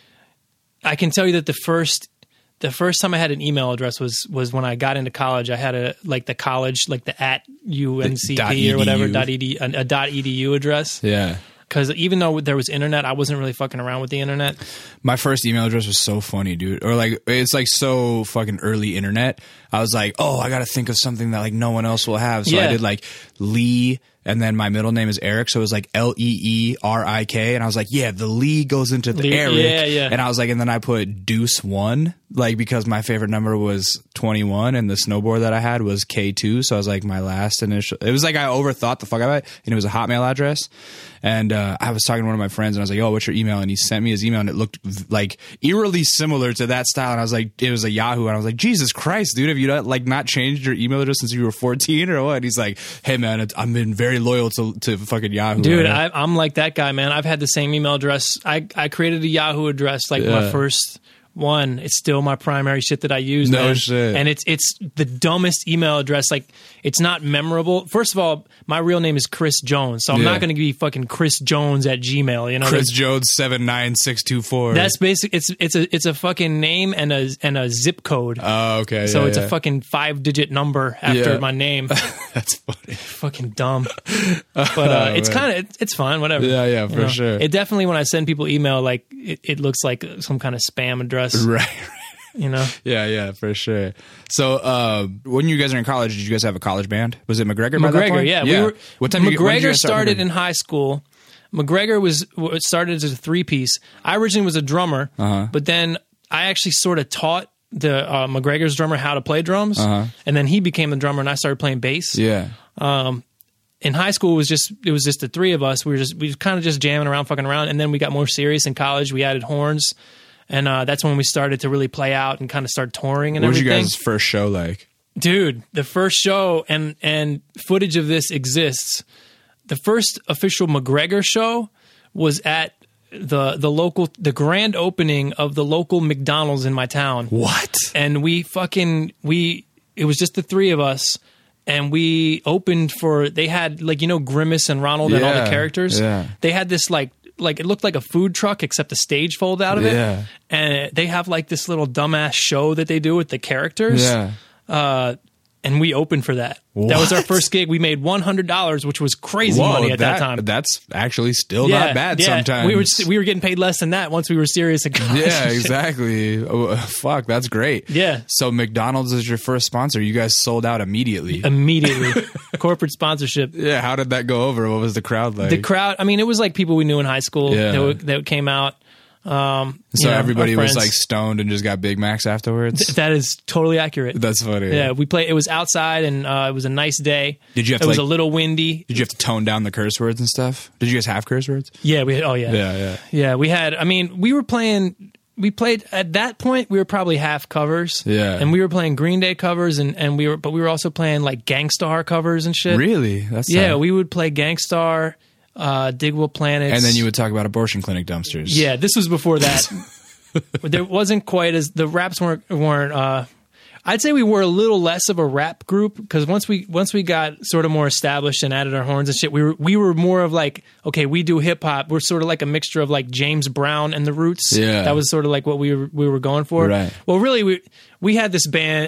I can tell you that the first time I had an email address was when I got into college. I had the college, like the @UNCP or whatever .edu address. Yeah. Because even though there was internet, I wasn't really fucking around with the internet. My first email address was so funny, dude. Or like, it's like so fucking early internet. I was like, oh, I got to think of something that like no one else will have. So I did like Lee And then my middle name is Eric, so it was like Leerik. And I was like, yeah, the Lee goes into the Eric. Yeah. And I was like, and then I put Deuce 1, like because my favorite number was 21, and the snowboard that I had was K2. So I was like, my last initial. It was like I overthought the fuck out of it, and it was a Hotmail address. And I was talking to one of my friends, and I was like, "Oh, what's your email?" And he sent me his email, and it looked like eerily similar to that style. And I was like, "It was a Yahoo." And I was like, "Jesus Christ, dude, have you not changed your email address since you were 14 or what?" And he's like, "Hey, man, I've been very loyal to fucking Yahoo." Dude, I'm like that guy, man. I've had the same email address. I created a Yahoo address like my first one. It's still my primary shit that I use. No man. shit. And it's the dumbest email address. Like, it's not memorable. First of all, my real name is Chris Jones, so I'm not going to be fucking Chris Jones at Gmail. You know, Chris Jones 79624. That's basic. It's a fucking name and a zip code. Oh, okay. So it's a fucking 5-digit number after my name. That's funny. Fucking dumb. But it's kind of it's fun. Whatever. Yeah, for sure. It definitely, when I send people email, like it looks like some kind of spam address. Right. You know? Yeah, for sure. So, when you guys are in college, did you guys have a college band? Was it McGregor? By that McGregor, point? yeah. What time? McGregor started in high school. McGregor started as a 3-piece. I originally was a drummer, but then I actually sort of taught the McGregor's drummer how to play drums, and then he became the drummer, and I started playing bass. Yeah. In high school, it was just the three of us. We were kind of just jamming around, fucking around, and then we got more serious in college. We added horns. And that's when we started to really play out and kind of start touring and everything. What was you guys' first show like? Dude, the first show, and footage of this exists. The first official McGregor show was at the grand opening of the local McDonald's in my town. What? And it was just the three of us, and we opened for, they had Grimace and Ronald and all the characters. Yeah. They had this like it looked like a food truck, except the stage folded out of it. Yeah. And they have like this little dumbass show that they do with the characters. Yeah. And we opened for that. What? That was our first gig. We made $100, which was crazy money at that time. That's actually still not bad sometimes. We were getting paid less than that once we were serious in college. Yeah, exactly. Oh, fuck, that's great. Yeah. So McDonald's is your first sponsor. You guys sold out immediately. Corporate sponsorship. Yeah, how did that go over? What was the crowd like? The crowd, I mean, it was like people we knew in high school that came out. So everybody was like stoned and just got Big Macs afterwards? That is totally accurate. That's funny. Yeah, we played. It was outside, and it was a nice day. Did you have to? It was a little windy. Did you have to tone down the curse words and stuff? Did you guys have curse words? Yeah, we had. Oh yeah. Yeah. We had. I mean, we were playing. We played at that point. We were probably half covers. Yeah, and we were playing Green Day covers, and we were also playing like Gangstar covers and shit. Really? That's tight. We would play Gangstar. Digable Planets, and then you would talk about abortion clinic dumpsters. Yeah, this was before that. There wasn't quite as the raps weren't. I'd say we were a little less of a rap group, because once we got sort of more established and added our horns and shit, we were more of like, okay, we do hip hop. We're sort of like a mixture of like James Brown and the Roots. Yeah, that was sort of like what we were going for. Right. Well, really, we had this band.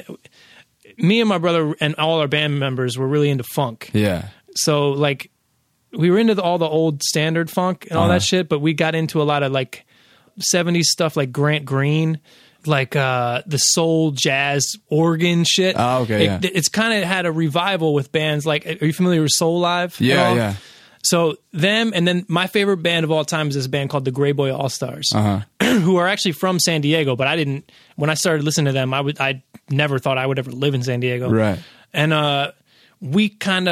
Me and my brother and all our band members were really into funk. Yeah. So like, we were into all the old standard funk and all that shit, but we got into a lot of like 70s stuff, like Grant Green, like the soul jazz organ shit. Oh, okay. It's kind of had a revival with bands like, are you familiar with Soul Live? Yeah. So them, and then my favorite band of all time is this band called the Grey Boy All Stars, who are actually from San Diego, but when I started listening to them, I never thought I would ever live in San Diego. Right. And we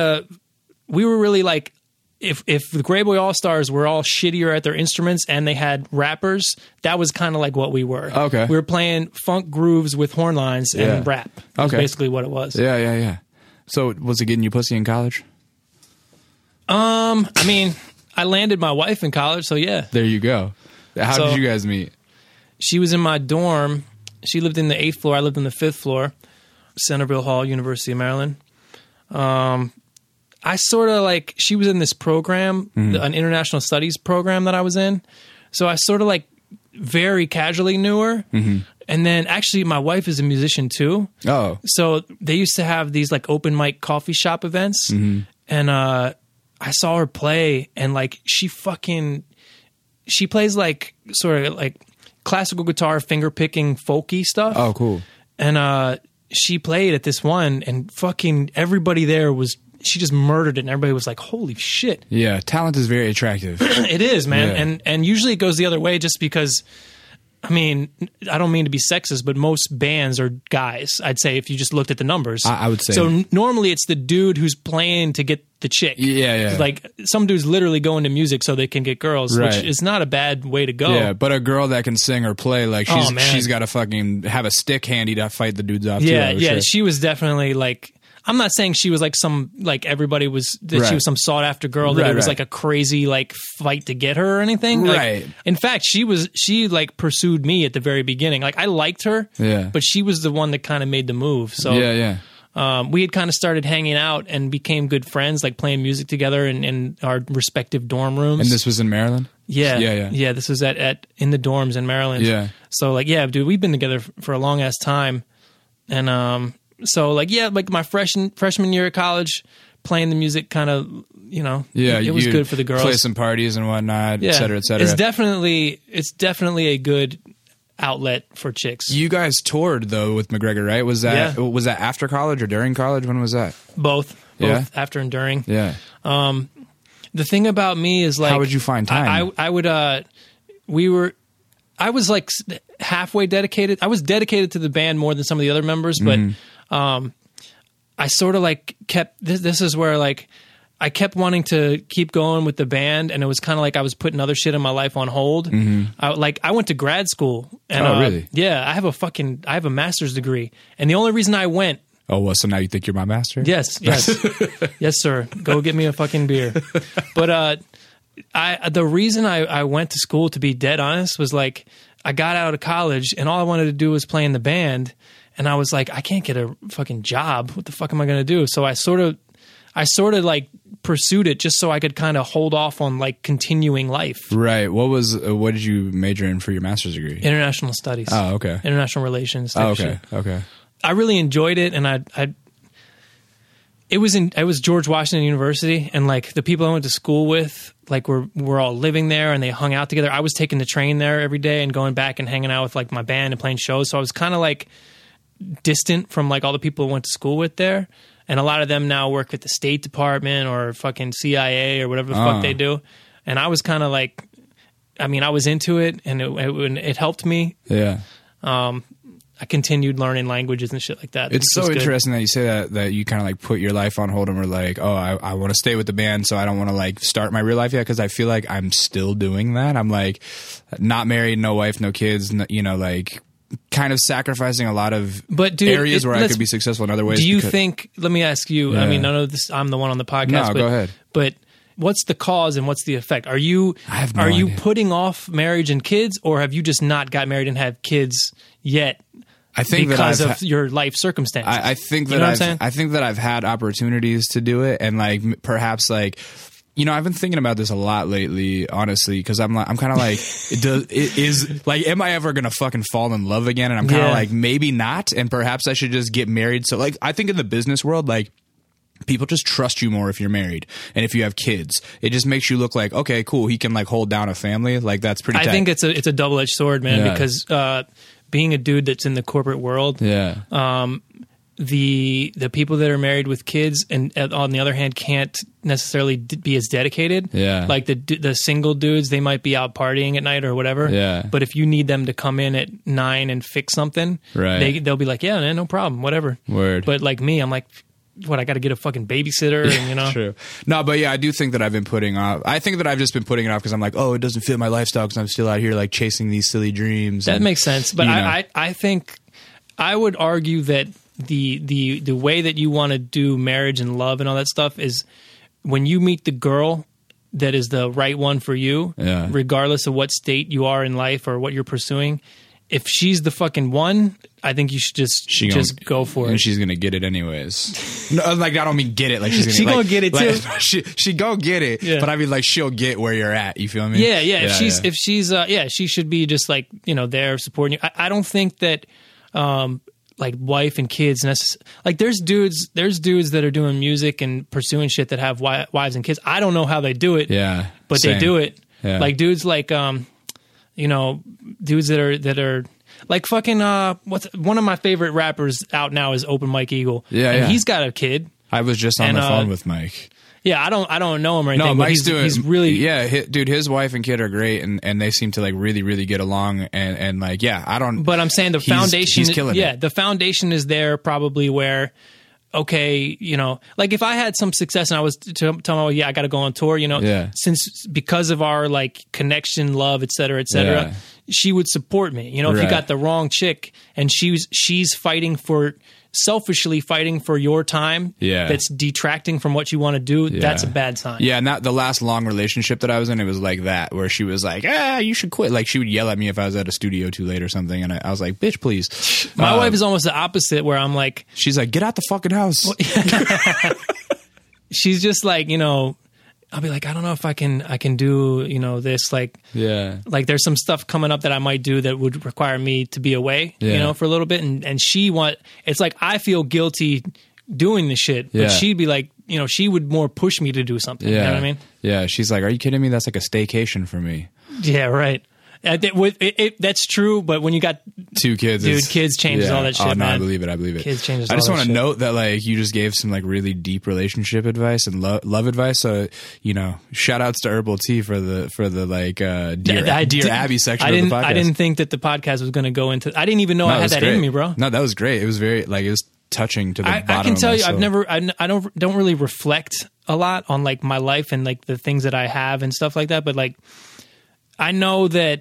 were really like, if the Grey Boy All Stars were all shittier at their instruments and they had rappers, that was kind of like what we were. Okay. We were playing funk grooves with horn lines and rap. That's basically what it was. Yeah. So was it getting you pussy in college? I mean, I landed my wife in college, so yeah. There you go. How did you guys meet? She was in my dorm. She lived in the 8th floor. I lived in the 5th floor. Centerville Hall, University of Maryland. I sort of like, she was in this program, an international studies program that I was in. So I sort of like very casually knew her. And then actually my wife is a musician too. Oh. So they used to have these like open mic coffee shop events. And I saw her play, and like she plays like sort of like classical guitar, finger picking, folky stuff. Oh, cool. And she played at this one, and fucking everybody there was she just murdered it, and everybody was like, holy shit. Yeah, talent is very attractive. It is, man. Yeah. And usually it goes the other way just because, I mean, I don't mean to be sexist, but most bands are guys, I'd say, if you just looked at the numbers. I would say. So normally it's the dude who's playing to get the chick. Yeah. Like some dudes literally go into music so they can get girls, Right. which is not a bad way to go. Yeah, but a girl that can sing or play, like man. she's got to fucking have a stick handy to fight the dudes off. Yeah, too, yeah. sure. She was definitely like, I'm not saying she was like some, like everybody was, that Right. she was some sought after girl, that Right, it was right. like a crazy like fight to get her or anything. Like, Right. in fact, she like pursued me at the very beginning. Like I liked her, Yeah. but she was the one that kind of made the move. So Yeah. we had kind of started hanging out and became good friends, like playing music together in our respective dorm rooms. And this was in Maryland? Yeah. This was at in the dorms in Maryland. Yeah. So like, yeah, dude, we've been together for a long ass time, and so like, yeah, like my freshman year of college, playing the music, kind of, Yeah, it was good for the girls. Play some parties and whatnot, Yeah. et cetera, et cetera. It's definitely a good outlet for chicks. You guys toured though with McGregor, right? Was that after college or during college? When was that? Both Yeah? after and during. Yeah. The thing about me is like, How would you find time? I was like halfway dedicated. I was dedicated to the band more than some of the other members, but I sort of like kept this is where like I kept wanting to keep going with the band, and it was kind of like I was putting other shit in my life on hold. I went to grad school, and really? Yeah, I have a master's degree, and the only reason I went. Oh, well, so now you think you're my master? Yes, yes, sir. Go get me a fucking beer. But the reason I went to school, to be dead honest, was like I got out of college and all I wanted to do was play in the band, and I was like, I can't get a fucking job. What the fuck am I going to do? So I sort of like pursued it just so I could kind of hold off on like continuing life. Right. What did you major in for your master's degree? International studies. Oh, okay. International relations. Oh, okay. Okay. I really enjoyed it, and it was George Washington University, and like the people I went to school with, like we're all living there, and they hung out together. I was taking the train there every day and going back and hanging out with like my band and playing shows. So I was kind of like distant from like all the people I went to school with there, and a lot of them now work at the State Department or fucking CIA or whatever the fuck they do. And I was kind of like, I mean, I was into it, and it helped me. Yeah. I continued learning languages and shit like that. It's so interesting that you say that you kind of like put your life on hold and were like, oh, I want to stay with the band, so I don't want to like start my real life yet, because I feel like I'm still doing that. I'm like not married, no wife, no kids, like kind of sacrificing a lot of areas where I could be successful in other ways. Do you think, let me ask you, I mean, none of this, I'm the one on the podcast. No, go ahead. But what's the cause and what's the effect? Are you putting off marriage and kids, or have you just not got married and have kids yet? I think because of your life circumstances. I think that I think that I've had opportunities to do it, and like perhaps like, I've been thinking about this a lot lately, honestly, because I'm kind of like, am I ever gonna fucking fall in love again? And I'm kind of like, maybe not, and perhaps I should just get married. So like, I think in the business world, like, people just trust you more if you're married, and if you have kids, it just makes you look like, okay, cool, he can like hold down a family. Like that's pretty tight. I think it's a double-edged sword, man, because being a dude that's in the corporate world, the people that are married with kids and on the other hand can't necessarily be as dedicated. Yeah, like the single dudes, they might be out partying at night or whatever. Yeah, but if you need them to come in at 9 and fix something, right, they'll be like, yeah, man, no problem, whatever. Word. But like me, I'm like, what, I got to get a fucking babysitter, and True. No, but yeah, I do think that I've been putting off. I think that I've just been putting it off because I'm like, oh, it doesn't fit my lifestyle because I'm still out here like chasing these silly dreams. That makes sense. But I think I would argue that the way that you want to do marriage and love and all that stuff is when you meet the girl that is the right one for you, regardless of what state you are in life or what you're pursuing. If she's the fucking one, I think you should just go for it. And she's gonna get it anyways. No, like I don't mean get it. Like she's gonna get it too. She go get it. Yeah. But I mean like she'll get where you're at. You feel me? Yeah. If she's she should be just like there supporting you. I don't think that like wife and kids like there's dudes that are doing music and pursuing shit that have wives and kids. I don't know how they do it. Yeah, but they do it. Yeah. Like dudes like dudes that are like fucking what's one of my favorite rappers out now is Open Mike Eagle. Yeah, and he's got a kid. I was just on the phone with Mike. Yeah, I don't know him or anything. No, Mike's he's really dude. His wife and kid are great, and they seem to like really, really get along. And like, yeah, I don't. But I'm saying the foundation. He's killing it. The foundation is there probably where. Okay, you know, like if I had some success and I was telling her, I got to go on tour, you know, since because of our like connection, love, et cetera, she would support me. You know, if you got the wrong chick and she's selfishly fighting for your time, that's detracting from what you want to do, that's a bad sign. Yeah, and the last long relationship that I was in, it was like that, where she was like, you should quit. Like she would yell at me if I was at a studio too late or something, and I was like, bitch, please. My wife is almost the opposite, where I'm like, she's like, get out the fucking house. She's just like, you know, I'll be like, I don't know if I can do, you know, this, like, like there's some stuff coming up that I might do that would require me to be away, you know, for a little bit. And it's like, I feel guilty doing the shit, but she'd be like, you know, she would more push me to do something. You know what I mean? Yeah. She's like, are you kidding me? That's like a staycation for me. Yeah. Right. That's true, but when you got 2 kids, dude, kids changes all that shit. Oh no, man. I believe it. Kids changes. I just want to note that like you just gave some like really deep relationship advice and love advice. So you know, shout outs to Herbal Tea for the like Dear Abby section of the podcast. I didn't think that the podcast was going to go into. I didn't even know I had that in me, bro. No, that was great. It was very like it was touching to the bottom. I can tell you, soul. I don't really reflect a lot on like my life and like the things that I have and stuff like that. But like, I know that.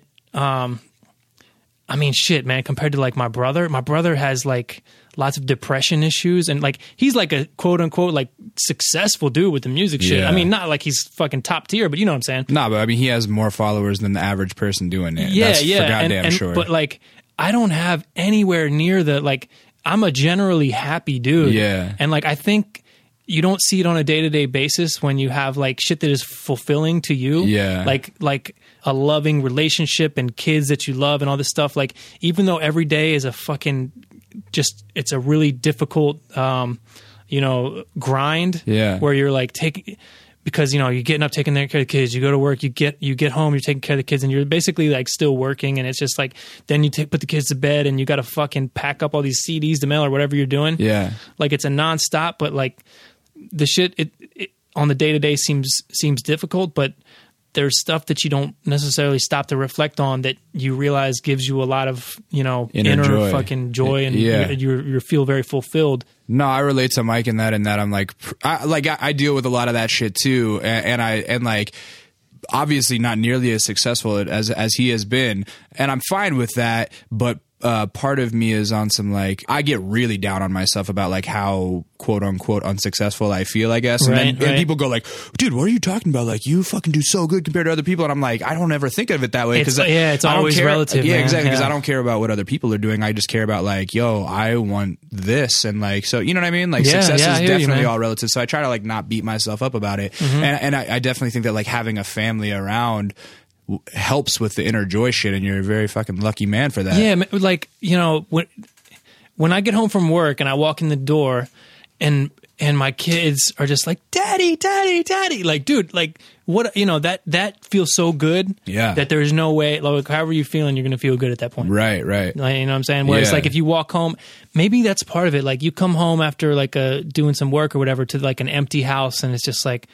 I mean, shit, man, compared to like my brother has like lots of depression issues and like he's like a quote unquote like successful dude with the music shit. I mean, not like he's fucking top tier, but you know what I'm saying? No, but I mean, he has more followers than the average person doing it. Yeah, That's for goddamn sure. But like, I don't have anywhere near the, like, I'm a generally happy dude. Yeah. And like, I think you don't see it on a day-to-day basis when you have like shit that is fulfilling to you. Yeah. Like a loving relationship and kids that you love and all this stuff. Like, even though every day is a fucking it's a really difficult, grind. Yeah. Where you're like because, you know, you're getting up, taking care of the kids, you go to work, you get home, you're taking care of the kids, and you're basically like still working. And it's just like, then you put the kids to bed and you got to fucking pack up all these CDs to mail or whatever you're doing. Yeah. Like, it's a nonstop, but like the shit it on the day to day seems difficult, but there's stuff that you don't necessarily stop to reflect on that you realize gives you a lot of, you know, inner joy. Fucking joy, and you feel very fulfilled. No, I relate to Mike in that I'm like, I deal with a lot of that shit too, and like, obviously not nearly as successful as he has been, and I'm fine with that, but part of me is on some like, I get really down on myself about like how quote unquote unsuccessful I feel, I guess. And then people go like, dude, what are you talking about? Like, you fucking do so good compared to other people. And I'm like, I don't ever think of it that way. It's always relative. Yeah, man. Exactly. Because I don't care about what other people are doing. I just care about like, yo, I want this. And like, so, you know what I mean? Like, success is definitely all relative. So I try to like not beat myself up about it. Mm-hmm. And I definitely think that like having a family around helps with the inner joy shit, and you're a very fucking lucky man for that. Yeah, like, you know, when I get home from work and I walk in the door and my kids are just like, daddy, daddy, daddy, like, dude, like, what, you know, that feels so good. Yeah. That there's no way, like, however you're feeling, you're gonna feel good at that point. Right. Like, you know what I'm saying? Whereas like if you walk home, maybe that's part of it. Like, you come home after like doing some work or whatever to like an empty house, and it's just like,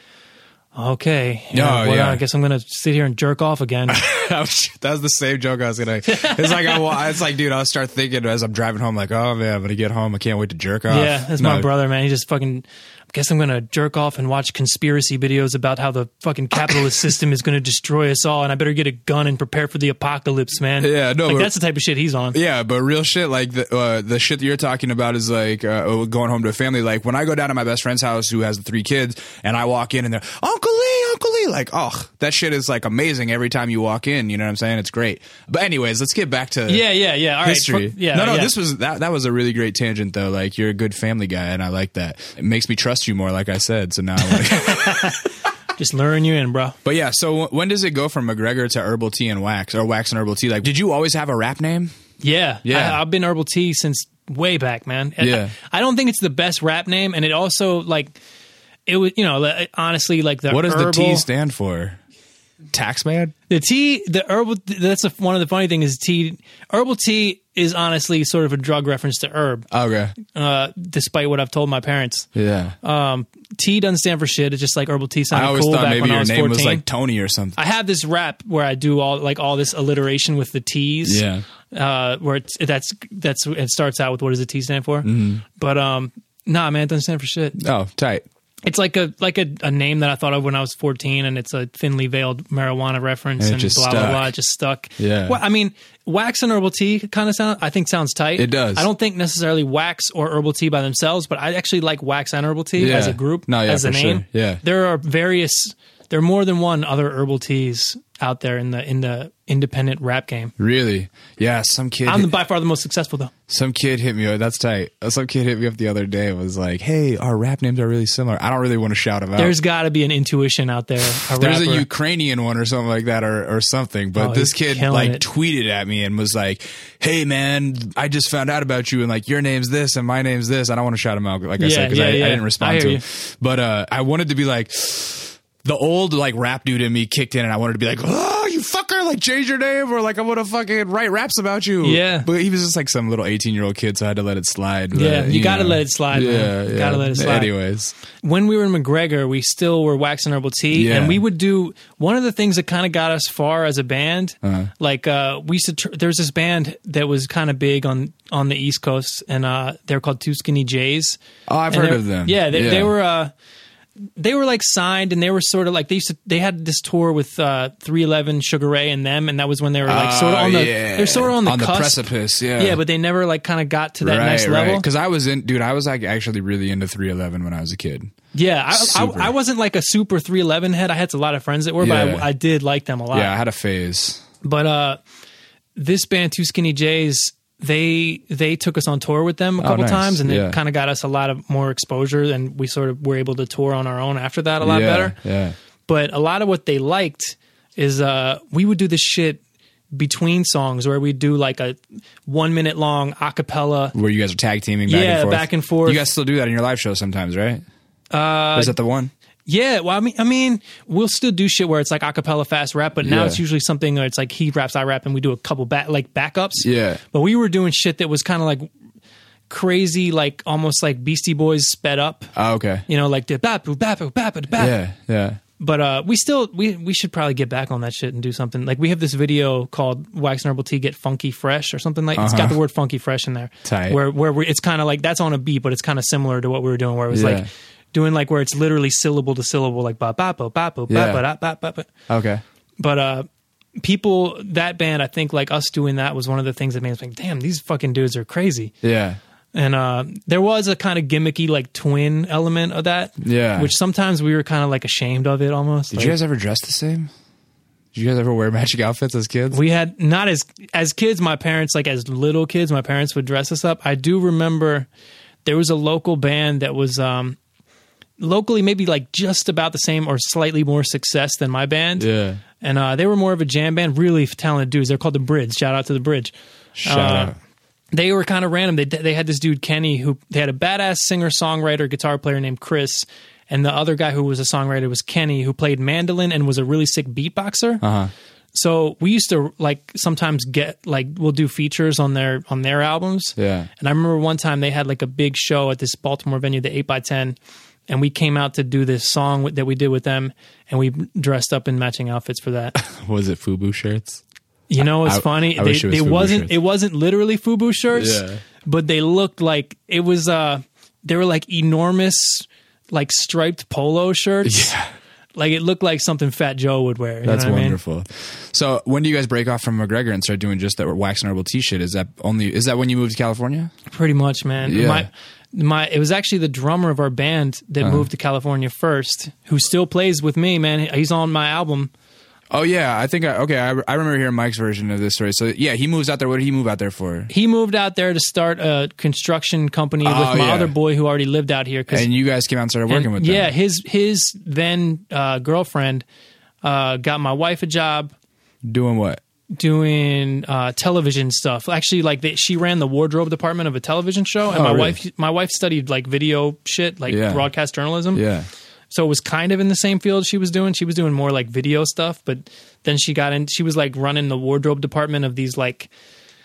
okay. I guess I'm gonna sit here and jerk off again. That was the same joke I was gonna. It's like, dude, I'll start thinking as I'm driving home, like, oh man, I'm gonna get home. I can't wait to jerk off. Yeah, that's my brother, man. He just fucking. I guess I'm gonna jerk off and watch conspiracy videos about how the fucking capitalist system is gonna destroy us all, and I better get a gun and prepare for the apocalypse, man. Yeah, no, like, that's the type of shit he's on. Yeah, but real shit, like the shit that you're talking about is like going home to a family. Like, when I go down to my best friend's house who has the 3 kids, and I walk in and they're Uncle Lee, like, oh, that shit is like amazing every time you walk in. You know what I'm saying? It's great. But anyways, let's get back to All history. Right. This was that was a really great tangent though. Like, you're a good family guy, and I like that. It makes me trust you more, like I said. So now I want just luring you in, bro. But yeah, so when does it go from McGregor to Herbal Tea and Wax, or Wax and Herbal Tea? Like, did you always have a rap name? Yeah. I've been Herbal Tea since way back, man. Yeah. I don't think it's the best rap name, and it also like it was, you know, honestly, like the what does herbal, the T stand for? Taxman? The T, the herbal. That's one of the funny things is T. Herbal Tea is honestly sort of a drug reference to herb. Okay. Despite what I've told my parents. Yeah. T doesn't stand for shit. It's just like herbal tea sounded I always cool thought back maybe when I your was name 14. was like Tony or something. I have this rap where I do all this alliteration with the T's. Yeah. Where it starts out with what does the T stand for? Mm-hmm. But nah, man, it doesn't stand for shit. Oh, tight. It's like a name that I thought of when I was 14, and it's a thinly veiled marijuana reference, And it and just blah stuck. blah blah. It just stuck. Yeah. Well, I mean, wax and herbal tea kind of sounds tight. It does. I don't think necessarily wax or herbal tea by themselves, but I actually like wax and herbal tea Yeah. as a group, No, yeah, as a for name. sure. Yeah. There are more than one other herbal teas out there in the independent rap game. Really? Yeah. Some kid. I'm by far the most successful though. Some kid hit me up. That's tight. Some kid hit me up the other day and was like, hey, our rap names are really similar. I don't really want to shout them out. There's got to be an intuition out there. There's rapper. a Ukrainian one or something like that or something. But Oh, this he's kid killing like it. tweeted at me and was like, hey, man, I just found out about you. And like, your name's this and my name's this. I don't want to shout him out, like I said, because I didn't respond I to hear him. But I wanted to be like, the old like rap dude in me kicked in and I wanted to be like, oh, you fucker, like change your name or like I want to fucking write raps about you. Yeah. But he was just like some little 18-year-old kid, so I had to let it slide. Yeah, But, you got to know. let it slide, man. Yeah. Gotta let it slide. Anyways. When we were in McGregor, we still were waxing herbal tea, Yeah. and we would do one of the things that kind of got us far as a band. Uh-huh. Like we used to, there's this band that was kind of big on the East Coast, and they're called Two Skinny Jays. Oh, I've And heard they- of them. Yeah, they were. They were like signed, and they were sort of like they had this tour with 311, Sugar Ray, and them, and that was when they were like sort of on the they're sort of on the cusp. precipice. Yeah, Yeah, but they never like kind of got to that next level. Because I was like actually really into 311 when I was a kid. Yeah, Super. I wasn't like a super 311 head. I had a lot of friends that were, but Yeah. I did like them a lot. Yeah, I had a phase. But this band, Two Skinny Jays, they took us on tour with them a couple nice. times, and Yeah. it kind of got us a lot of more exposure, and we sort of were able to tour on our own after that a lot better. Yeah. But a lot of what they liked is we would do this shit between songs where we'd do like a 1 minute long a cappella. Where you guys are tag teaming back Yeah, and forth. back and forth. You guys still do that in your live shows sometimes, right? Is that the one? Yeah, well, I mean, we'll still do shit where it's like a cappella fast rap, but now Yeah. it's usually something where it's like he raps, I rap, and we do a couple backups. Yeah. But we were doing shit that was kind of like crazy, like almost like Beastie Boys sped up. Oh, okay. You know, like the bap bap bap bap bap. Yeah. But we should probably get back on that shit and do something. Like we have this video called Wax and Herbal Tea Get Funky Fresh or something like. It's got the word funky fresh in there. Tight. Where it's kind of like that's on a beat, but it's kind of similar to what we were doing, where it was Yeah. like doing like where it's literally syllable to syllable, like ba ba ba ba ba Yeah. ba ba ba ba. Okay. But people, that band, I think like us doing that was one of the things that made us think, damn, these fucking dudes are crazy. Yeah. And there was a kind of gimmicky like twin element of that. Yeah. Which sometimes we were kind of like ashamed of it almost. Did you guys ever dress the same? Did you guys ever wear matching outfits as kids? We had not as kids, my parents, like as little kids, my parents would dress us up. I do remember there was a local band that was locally maybe like just about the same or slightly more success than my band. Yeah. And they were more of a jam band, really talented dudes. They're called The Bridge. Shout out to The Bridge. Shout out. They were kind of random. They had this dude, Kenny, who they had a badass singer, songwriter, guitar player named Chris. And the other guy who was a songwriter was Kenny, who played mandolin and was a really sick beatboxer. Uh-huh. So we used to like sometimes get like we'll do features on their albums. Yeah. And I remember one time they had like a big show at this Baltimore venue, the 8x10, and we came out to do this song that we did with them, and we dressed up in matching outfits for that. Was it FUBU shirts? You know, it's funny. I wish it was FUBU shirts. It wasn't literally FUBU shirts, Yeah. but they looked like it was. They were like enormous, like striped polo shirts. Yeah. Like it looked like something Fat Joe would wear. That's you know what wonderful. So when do you guys break off from McGregor and start doing just that wax and herbal tea shit? Is that when you moved to California? I mean? Pretty much, man. Yeah. It was actually the drummer of our band that moved to California first, who still plays with me, man. He's on my album. Oh yeah, I think I remember hearing Mike's version of this story. So yeah, he moves out there. What did he move out there for? He moved out there to start a construction company with my other boy who already lived out here. And you guys came out and started working with them. Yeah, his then girlfriend got my wife a job Doing what? doing television stuff. Actually, like she ran the wardrobe department of a television show, and my wife studied like video shit, like broadcast journalism. Yeah. So it was kind of in the same field she was doing. She was doing more like video stuff, but then she was like running the wardrobe department of these like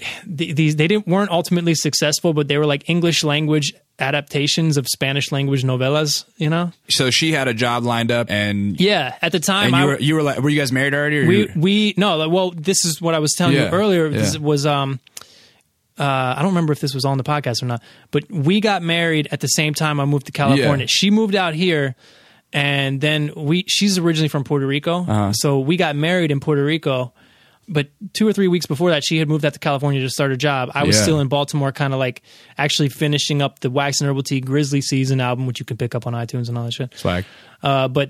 they weren't ultimately successful, but they were like English language adaptations of Spanish language novellas, you know? So she had a job lined up, and yeah, at the time, and you were like, were you guys married already? Or well, this is what I was telling you earlier. This was I don't remember if this was on the podcast or not, but we got married at the same time I moved to California. She moved out here, and then she's originally from Puerto Rico, so we got married in Puerto Rico. But 2 or 3 weeks before that, she had moved out to California to start a job. I was still in Baltimore, kind of like actually finishing up the Wax and Herbal Tea Grizzly Season album, which you can pick up on iTunes and all that shit. Swag. But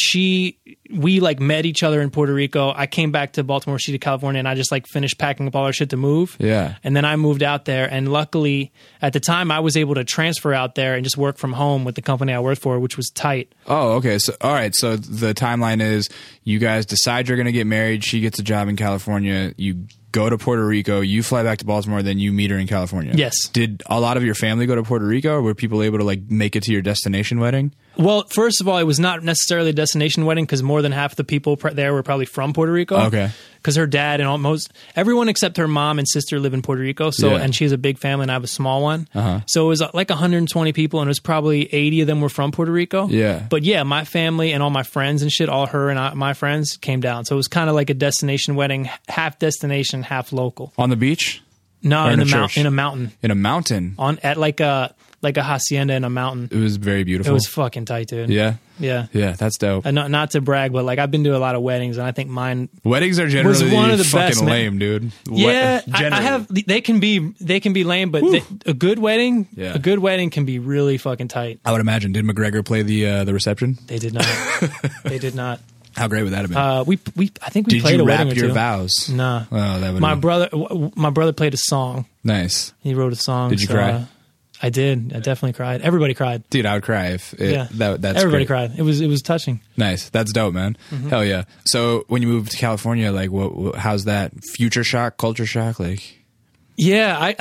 we like met each other in Puerto Rico. I came back to Baltimore, she to California, and I just like finished packing up all our shit to move. Yeah. And then I moved out there, and luckily at the time I was able to transfer out there and just work from home with the company I worked for, which was tight. Oh, okay. So, all right. So the timeline is you guys decide you're going to get married. She gets a job in California. You go to Puerto Rico. You fly back to Baltimore. Then you meet her in California. Yes. Did a lot of your family go to Puerto Rico, or were people able to like make it to your destination wedding? Well, first of all, it was not necessarily a destination wedding because more than half the people there were probably from Puerto Rico. Okay. Because her dad and almost everyone except her mom and sister live in Puerto Rico. So, and she has a big family and I have a small one. So it was like 120 people, and it was probably 80 of them were from Puerto Rico. Yeah. But yeah, my family and all my friends and shit, all her and my friends came down. So it was kind of like a destination wedding, half destination, half local. On the beach? No, Or in a a church? in a mountain. In a mountain. At like a hacienda in a mountain. It was very beautiful. It was fucking tight, dude. Yeah. Yeah. Yeah, that's dope. Not to brag, but like I've been to a lot of weddings, and I think mine Weddings are generally was one of the fucking best, man. lame, dude. Yeah, I Generally. have. They can be lame, but a good wedding, Yeah. a good wedding can be really fucking tight. I would imagine. Did McGregor play the reception? They did not. They did not. How great would that have been? I think we Did played you a wedding rap or your two. vows? Nah. Oh, that would. My brother played a song. Nice. He wrote a song. Did you cry? I did. I definitely cried. Everybody cried. Dude, I would cry if that's everybody great. cried. It was touching. Nice. That's dope, man. Hell yeah. So when you moved to California, like, how's that? Future shock, culture shock, like. Yeah,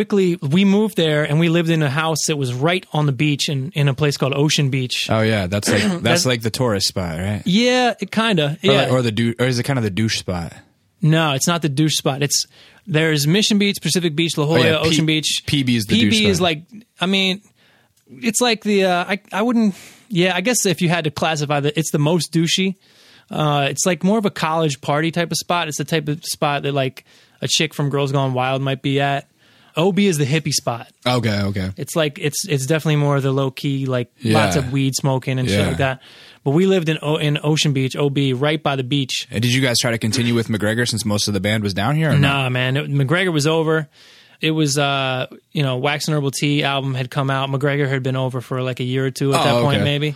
we moved there and we lived in a house that was right on the beach in a place called Ocean Beach. Oh yeah, that's like the tourist spot, right? Yeah, it kinda. Yeah. Or is it kind of the douche spot? No, it's not the douche spot. There's Mission Beach, Pacific Beach, La Jolla, Ocean Beach. PB is the douche spot. PB is like, I mean, it's like the I wouldn't. Yeah, I guess if you had to classify it's the most douchey. It's like more of a college party type of spot. It's the type of spot that like a chick from Girls Gone Wild might be at. OB is the hippie spot. Okay. It's like it's definitely more of the low key, like lots of weed smoking and shit like that. But we lived in Ocean Beach, OB, right by the beach. And did you guys try to continue with McGregor since most of the band was down here? Nah, man. McGregor was over. It was, Wax and Herbal Tea album had come out. McGregor had been over for like a year or two at that point, maybe.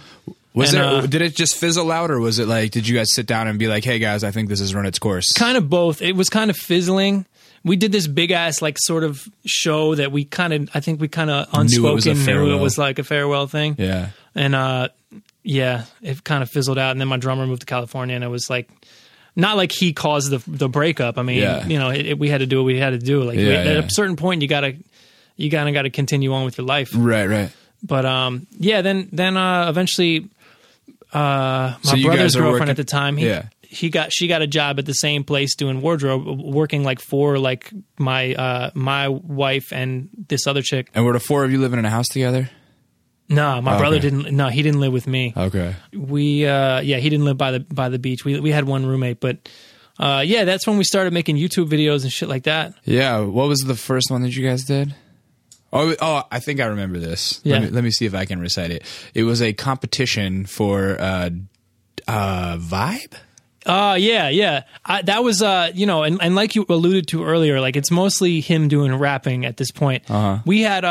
Did it just fizzle out, or was it like, did you guys sit down and be like, hey guys, I think this has run its course? Kind of both. It was kind of fizzling. We did this big ass like sort of show that we kind of unspoken knew it was like a farewell thing. Yeah. And it kind of fizzled out. And then my drummer moved to California, and it was like, not like he caused the breakup. I mean, we had to do what we had to do. Like at a certain point, you gotta continue on with your life. Right. But then eventually, my brother's girlfriend at the time, she got a job at the same place doing wardrobe, working like for like my wife and this other chick. And were the four of you living in a house together? No, my brother didn't. No, he didn't live with me. Okay. He didn't live by the beach. We had one roommate, but that's when we started making YouTube videos and shit like that. Yeah. What was the first one that you guys did? Oh, I think I remember this. Yeah. Let me see if I can recite it. It was a competition for Vibe? Yeah. That was, and like you alluded to earlier, like it's mostly him doing rapping at this point. We had,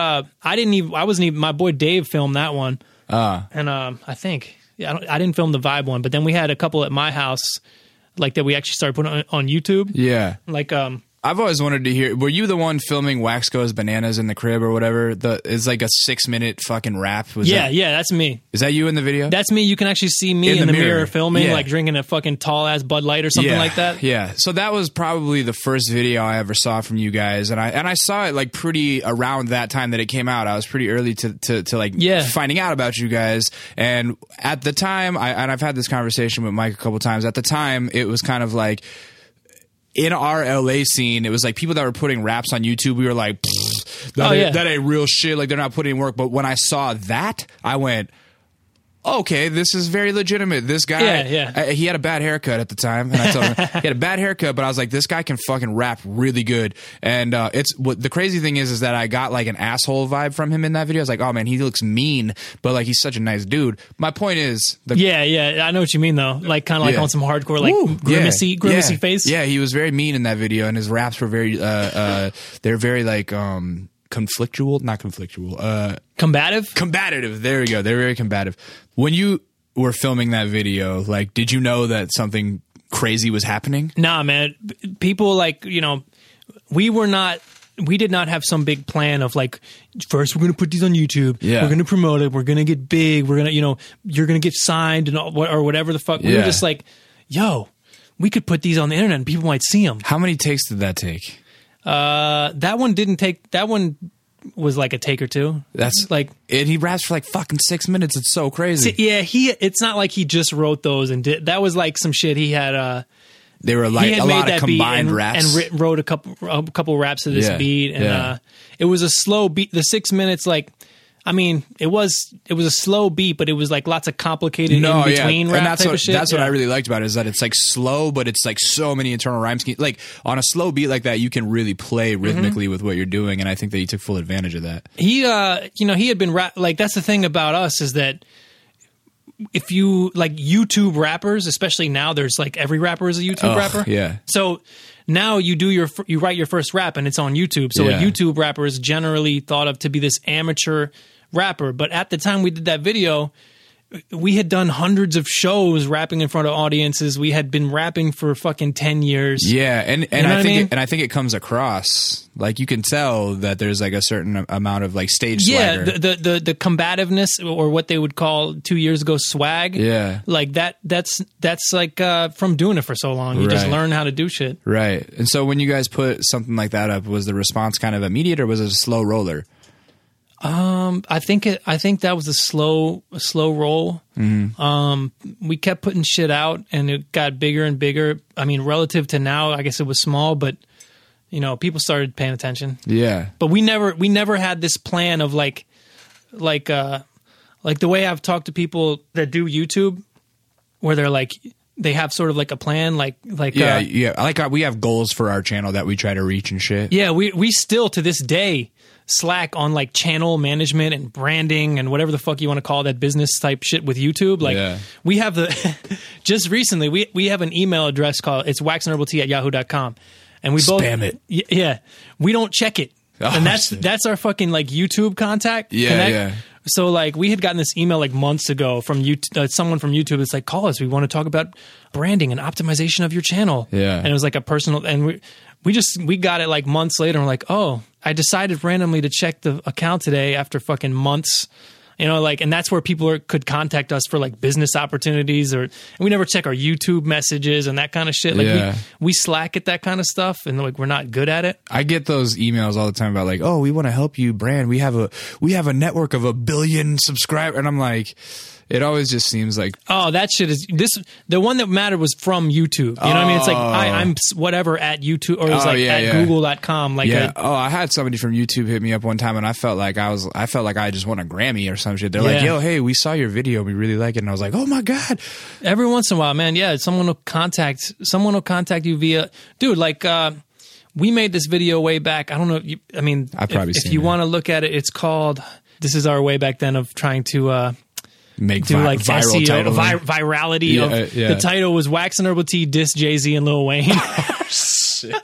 my boy Dave filmed that one. And I think, I didn't film the Vibe one, but then we had a couple at my house, like that we actually started putting on YouTube. Yeah. Like, I've always wanted to hear. Were you the one filming Wax Goes Bananas in the crib or whatever? It's like a 6-minute fucking rap. Yeah, that's me. Is that you in the video? That's me. You can actually see me in the mirror filming, like drinking a fucking tall ass Bud Light or something like that. Yeah. So that was probably the first video I ever saw from you guys, and I saw it like pretty around that time that it came out. I was pretty early to finding out about you guys, and at the time, and I've had this conversation with Mike a couple times. At the time, it was kind of like, in our LA scene, it was like people that were putting raps on YouTube. We were like, that ain't real shit. Like they're not putting in work. But when I saw that, I went, okay, this is very legitimate. This guy, he had a bad haircut at the time, and I told him he had a bad haircut, but I was like, this guy can fucking rap really good. And it's what the crazy thing is that I got like an asshole vibe from him in that video. I was like, oh man, he looks mean, but like he's such a nice dude. My point is, I know what you mean though. Like kind of like on some hardcore, like grimacy face. Yeah, he was very mean in that video, and his raps were very, they're very like combative. There we go. They're very combative. When you were filming that video, like, did you know that something crazy was happening? Nah, man. People like, we did not have some big plan of like, first we're going to put these on YouTube. Yeah. We're going to promote it. We're going to get big. We're going to, you're going to get signed and or whatever the fuck. We were just like, yo, we could put these on the internet and people might see them. How many takes did that take? That one was like a take or two. That's like, and he raps for like fucking 6 minutes. It's so crazy. It's not like he just wrote those and did. That was like some shit he had. They were like a lot of combined raps, and wrote a couple raps to this beat, and it was a slow beat. The 6 minutes, like, I mean, it was a slow beat, but it was like lots of complicated in between rap type of shit. That's what I really liked about it, is that it's like slow, but it's like so many internal rhyme schemes. Like on a slow beat like that, you can really play rhythmically with what you're doing, and I think that he took full advantage of that. He had been like, that's the thing about us, is that if you like YouTube rappers, especially now, there's like every rapper is a YouTube rapper. Yeah. So now you write your first rap and it's on YouTube. So a YouTube rapper is generally thought of to be this amateur rapper. But at the time we did that video, we had done hundreds of shows rapping in front of audiences. We had been rapping for fucking 10 years. Yeah, and I think it comes across. Like you can tell that there's like a certain amount of like stage swagger. Yeah, the combativeness, or what they would call 2 years ago swag. Yeah. Like that's like from doing it for so long. You just learn how to do shit. Right. And so when you guys put something like that up, was the response kind of immediate, or was it a slow roller? I think that was a slow roll. Mm-hmm. We kept putting shit out, and it got bigger and bigger. I mean, relative to now, I guess it was small, but people started paying attention. Yeah. But we never had this plan of like the way I've talked to people that do YouTube, where they're like, they have sort of like a plan, like we have goals for our channel that we try to reach and shit. Yeah, we still to this day slack on like channel management and branding and whatever the fuck you want to call that business type shit with YouTube. Like we have just recently we have an email address called, it's waxandherbaltea@yahoo.com, and we both spam it. Yeah, we don't check it, and that's our fucking like YouTube contact. Yeah. So like we had gotten this email like months ago from someone from YouTube. It's like, call us. We want to talk about branding and optimization of your channel. Yeah. And it was like a personal, and we got it like months later, and we're like, oh, I decided randomly to check the account today after fucking months. And that's where people could contact us for like business opportunities, and we never check our YouTube messages and that kind of shit. Like we slack at that kind of stuff, and like we're not good at it. I get those emails all the time about like, oh, we want to help you brand. We have a network of 1 billion subscribers, and I'm like, it always just seems like, oh, that shit is this. The one that mattered was from YouTube. You know what I mean? It's like I'm whatever at YouTube, or it was at Google.com. Like I had somebody from YouTube hit me up one time, and I felt like I just won a Grammy or some shit. They're like, yo, hey, we saw your video, we really like it, and I was like, oh my god. Every once in a while, man, someone will contact you via, dude, like. We made this video way back. I don't know. If you want to look at it, it's called. This is our way back then of trying to. Do like viral SEO, virality. The title was Wax and Herbal Tea diss Jay-Z and Lil Wayne. Shit.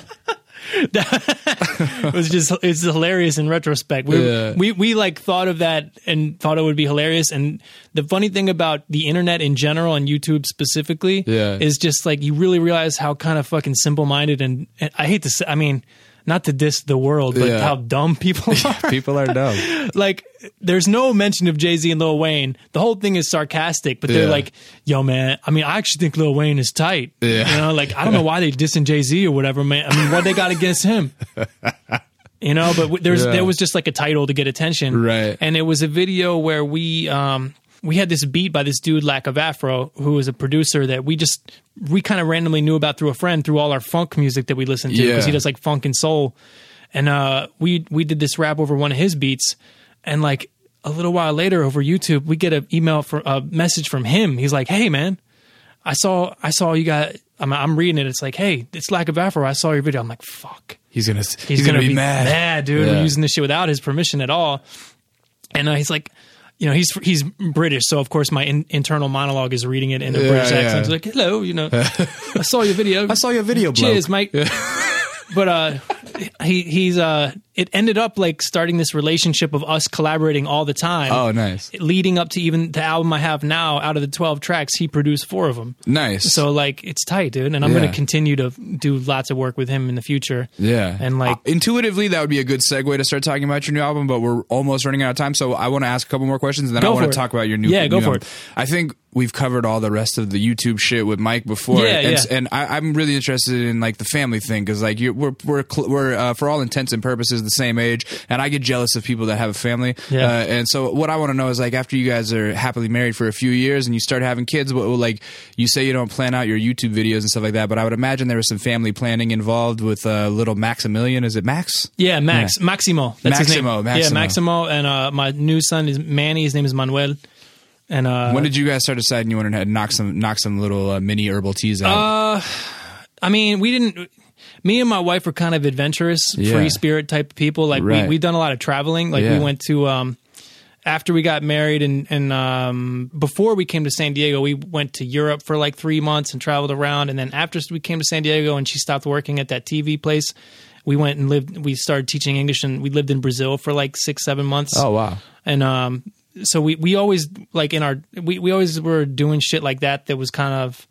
It's hilarious in retrospect. We like thought of that and thought it would be hilarious. And the funny thing about the internet in general and YouTube specifically is just like you really realize how kind of fucking simple-minded and I hate to say, I mean, not to diss the world, but how dumb people are. People are dumb. Like, there's no mention of Jay-Z and Lil Wayne. The whole thing is sarcastic, but they're like, yo, man, I mean, I actually think Lil Wayne is tight. Yeah. Like, I don't know why they dissing Jay-Z or whatever, man. I mean, what they got against him? But there was just like a title to get attention. Right. And it was a video where we we had this beat by this dude, Lack of Afro, who was a producer that we kind of randomly knew about through a friend through all our funk music that we listened to, because he does like funk and soul. And we did this rap over one of his beats, and like a little while later over YouTube, we get a message from him. He's like, "Hey man, I saw you got." I'm reading it. It's like, "Hey, it's Lack of Afro. I saw your video." I'm like, "Fuck." He's gonna be mad, dude. We're using this shit without his permission at all. And he's like, you know, he's British, so of course my internal monologue is reading it in a British accent. He's like, "Hello, you know, I saw your video. I saw your video. Cheers, Mike." But it ended up like starting this relationship of us collaborating all the time. Oh, nice. Leading up to even the album I have now, out of the 12 tracks, he produced 4 of them. Nice. So like, it's tight, dude. And I'm going to continue to do lots of work with him in the future. Yeah. And like, intuitively, that would be a good segue to start talking about your new album, but we're almost running out of time. So I want to ask a couple more questions, and then I want to talk about your new album. Yeah, go for it. I think we've covered all the rest of the YouTube shit with Mike before. And I'm really interested in like the family thing, because like we're for all intents and purposes the same age, and I get jealous of people that have a family. And so what I want to know is, like, after you guys are happily married for a few years and you start having kids, like you say you don't plan out your YouTube videos and stuff like that, but I would imagine there was some family planning involved with little Maximilian. Is it Max? Yeah, Max. Yeah. Maximo. That's his name. Maximo. Yeah, Maximo. And my new son is Manny. His name is Manuel. And when did you guys start deciding you wanted to knock some little mini herbal teas out? I mean, we didn't. Me and my wife were kind of adventurous, free spirit type of people. Like we've done a lot of traveling. Like we went to after we got married and before we came to San Diego, we went to Europe for like 3 months and traveled around. And then after we came to San Diego and she stopped working at that TV place, we went and lived. We started teaching English, and we lived in Brazil for like 6-7 months. Oh wow! And so we always like we always were doing shit like that was kind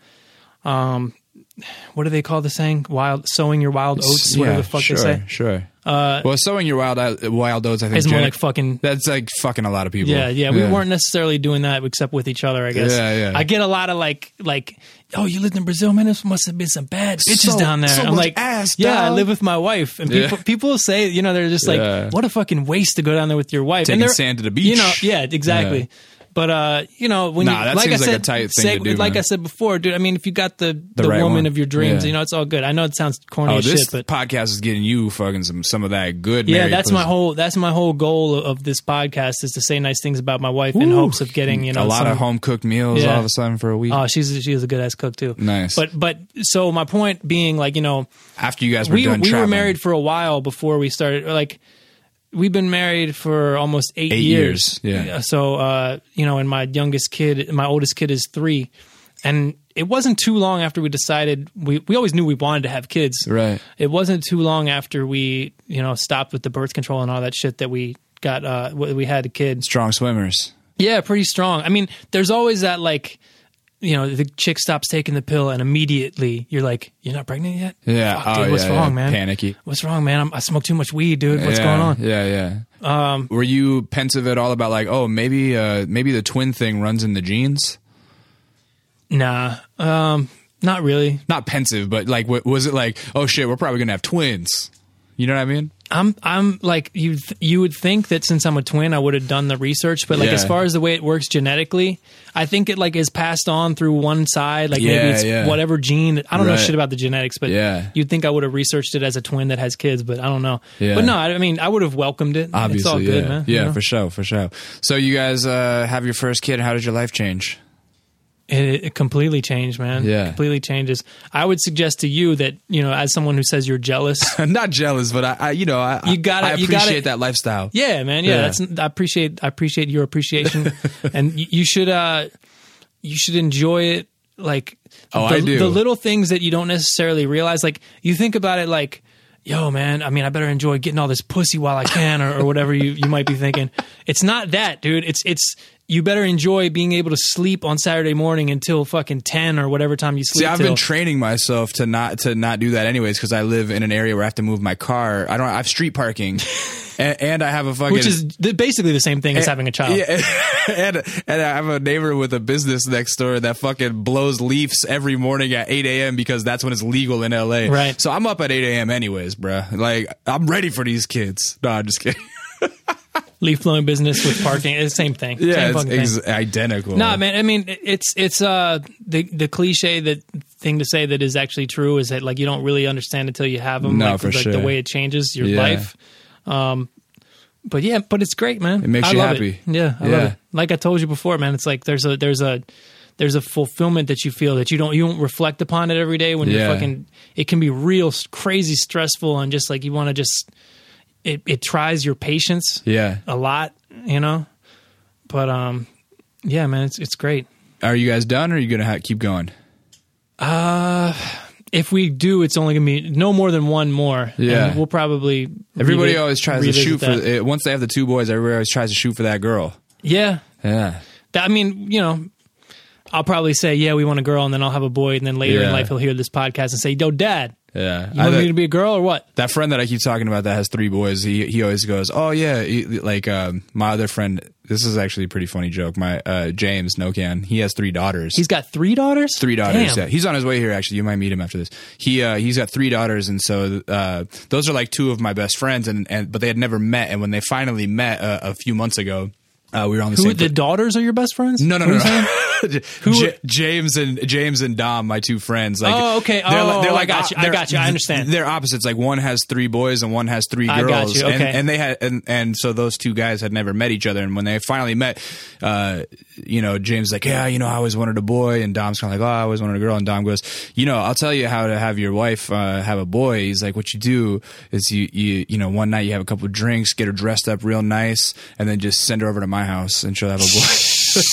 of what do they call the saying? Sowing your wild oats, whatever the fuck they say. Sure. Well, sowing your wild oats, I think, is more like fucking. That's like fucking a lot of people. Yeah. We weren't necessarily doing that except with each other, I guess. Yeah. I get a lot of like, oh, you lived in Brazil, man. There must have been some bad bitches down there. I'm like, ass, yeah, I live with my wife, and people say, you know, they're just like, what a fucking waste to go down there with your wife. Taking sand to the beach. You know, yeah, exactly. Yeah. But you know, when that seems like a tight thing to do. Like man. I said before, dude. I mean, if you got the right woman of your dreams, you know, it's all good. I know it sounds corny as shit, but podcast is getting you fucking some of that good. Yeah, that's my whole goal of this podcast, is to say nice things about my wife in hopes of getting, you know, a lot of home cooked meals all of a sudden for a week. Oh, she is a good ass cook too. Nice. But so my point being, like, you know, after you guys were done, we were married for a while before we started, like. We've been married for almost 8 years. Yeah. So, you know, and my oldest kid is 3. And it wasn't too long after we decided, we always knew we wanted to have kids. Right. It wasn't too long after we, you know, stopped with the birth control and all that shit that we got, we had a kid. Strong swimmers. Yeah, pretty strong. I mean, there's always that, like, you know, the chick stops taking the pill and immediately you're like, you're not pregnant yet? Yeah. Fuck, dude, what's wrong, man? Panicky. What's wrong, man? I smoke too much weed, dude. What's going on? Yeah. Were you pensive at all about, like, oh, maybe the twin thing runs in the genes? Nah. Not really. Not pensive, but like, was it like, oh shit, we're probably gonna have twins? You know what I mean? I'm like, you would think that since I'm a twin, I would have done the research, but like as far as the way it works genetically, I think it like is passed on through one side, like maybe it's whatever gene. I don't know shit about the genetics, but you'd think I would have researched it as a twin that has kids, but I don't know. But no, I mean, I would have welcomed it. Obviously, it's all good, man. Yeah, you know? for sure. So you guys have your first kid. How did your life change? It completely changed, man. Yeah. Completely changes. I would suggest to you that, you know, as someone who says you're jealous. I'm not jealous, but I appreciate that lifestyle. Yeah, man. Yeah. I appreciate your appreciation. And you should enjoy it. Like, I do. The little things that you don't necessarily realize. Like, you think about it like, yo, man, I mean, I better enjoy getting all this pussy while I can, or whatever you might be thinking. It's not that, dude. It's you better enjoy being able to sleep on Saturday morning until fucking 10 or whatever time you sleep. See, I've been training myself to not do that anyways, because I live in an area where I have to move my car. I have street parking. And I have a fucking... Which is basically the same thing as having a child. Yeah, and I have a neighbor with a business next door that fucking blows leaves every morning at 8 a.m. because that's when it's legal in L.A. Right. So I'm up at 8 a.m. anyways, bruh. Like, I'm ready for these kids. No, I'm just kidding. leaf blowing business with parking. It's the same thing. Yeah, same it's identical. No, man. I mean, it's the cliche thing to say that is actually true is that like you don't really understand until you have them. No, like, for like sure. The way it changes your life. But it's great, man. It makes you happy. Yeah, I love it. Like I told you before, man. It's like there's a fulfillment that you feel that you don't reflect upon it every day when you're fucking. It can be real crazy stressful and just like you want to just. It tries your patience. A lot, you know. But yeah, man, it's great. Are you guys done, or are you gonna keep going? If we do, it's only gonna be no more than one more. Yeah, and we'll probably. Everybody always tries to shoot for it. Once they have the 2 boys. Everybody always tries to shoot for that girl. Yeah. Yeah. I mean, you know, I'll probably say, yeah, we want a girl, and then I'll have a boy, and then later in life he'll hear this podcast and say, yo, Dad. Yeah, you want me to be a girl or what? That friend that I keep talking about that has 3 boys, he always goes, oh yeah, my other friend. This is actually a pretty funny joke. My James Nokan, he has 3 daughters. He's got 3 daughters. 3 daughters. Damn. Yeah, he's on his way here. Actually, you might meet him after this. He's got 3 daughters, and so those are like 2 of my best friends, but they had never met. And when they finally met a few months ago, we were on the same. The daughters are your best friends? No. James and Dom, my 2 friends. Like, oh, okay. They're like, I got you. I understand. They're opposites. Like one has 3 boys and one has 3 girls. I got you. Okay. And they had and so those 2 guys had never met each other. And when they finally met, James is like, yeah, I always wanted a boy, and Dom's kind of like, oh, I always wanted a girl. And Dom goes, I'll tell you how to have your wife have a boy. He's like, what you do is you one night you have a couple of drinks, get her dressed up real nice, and then just send her over to my house and she'll have a boy.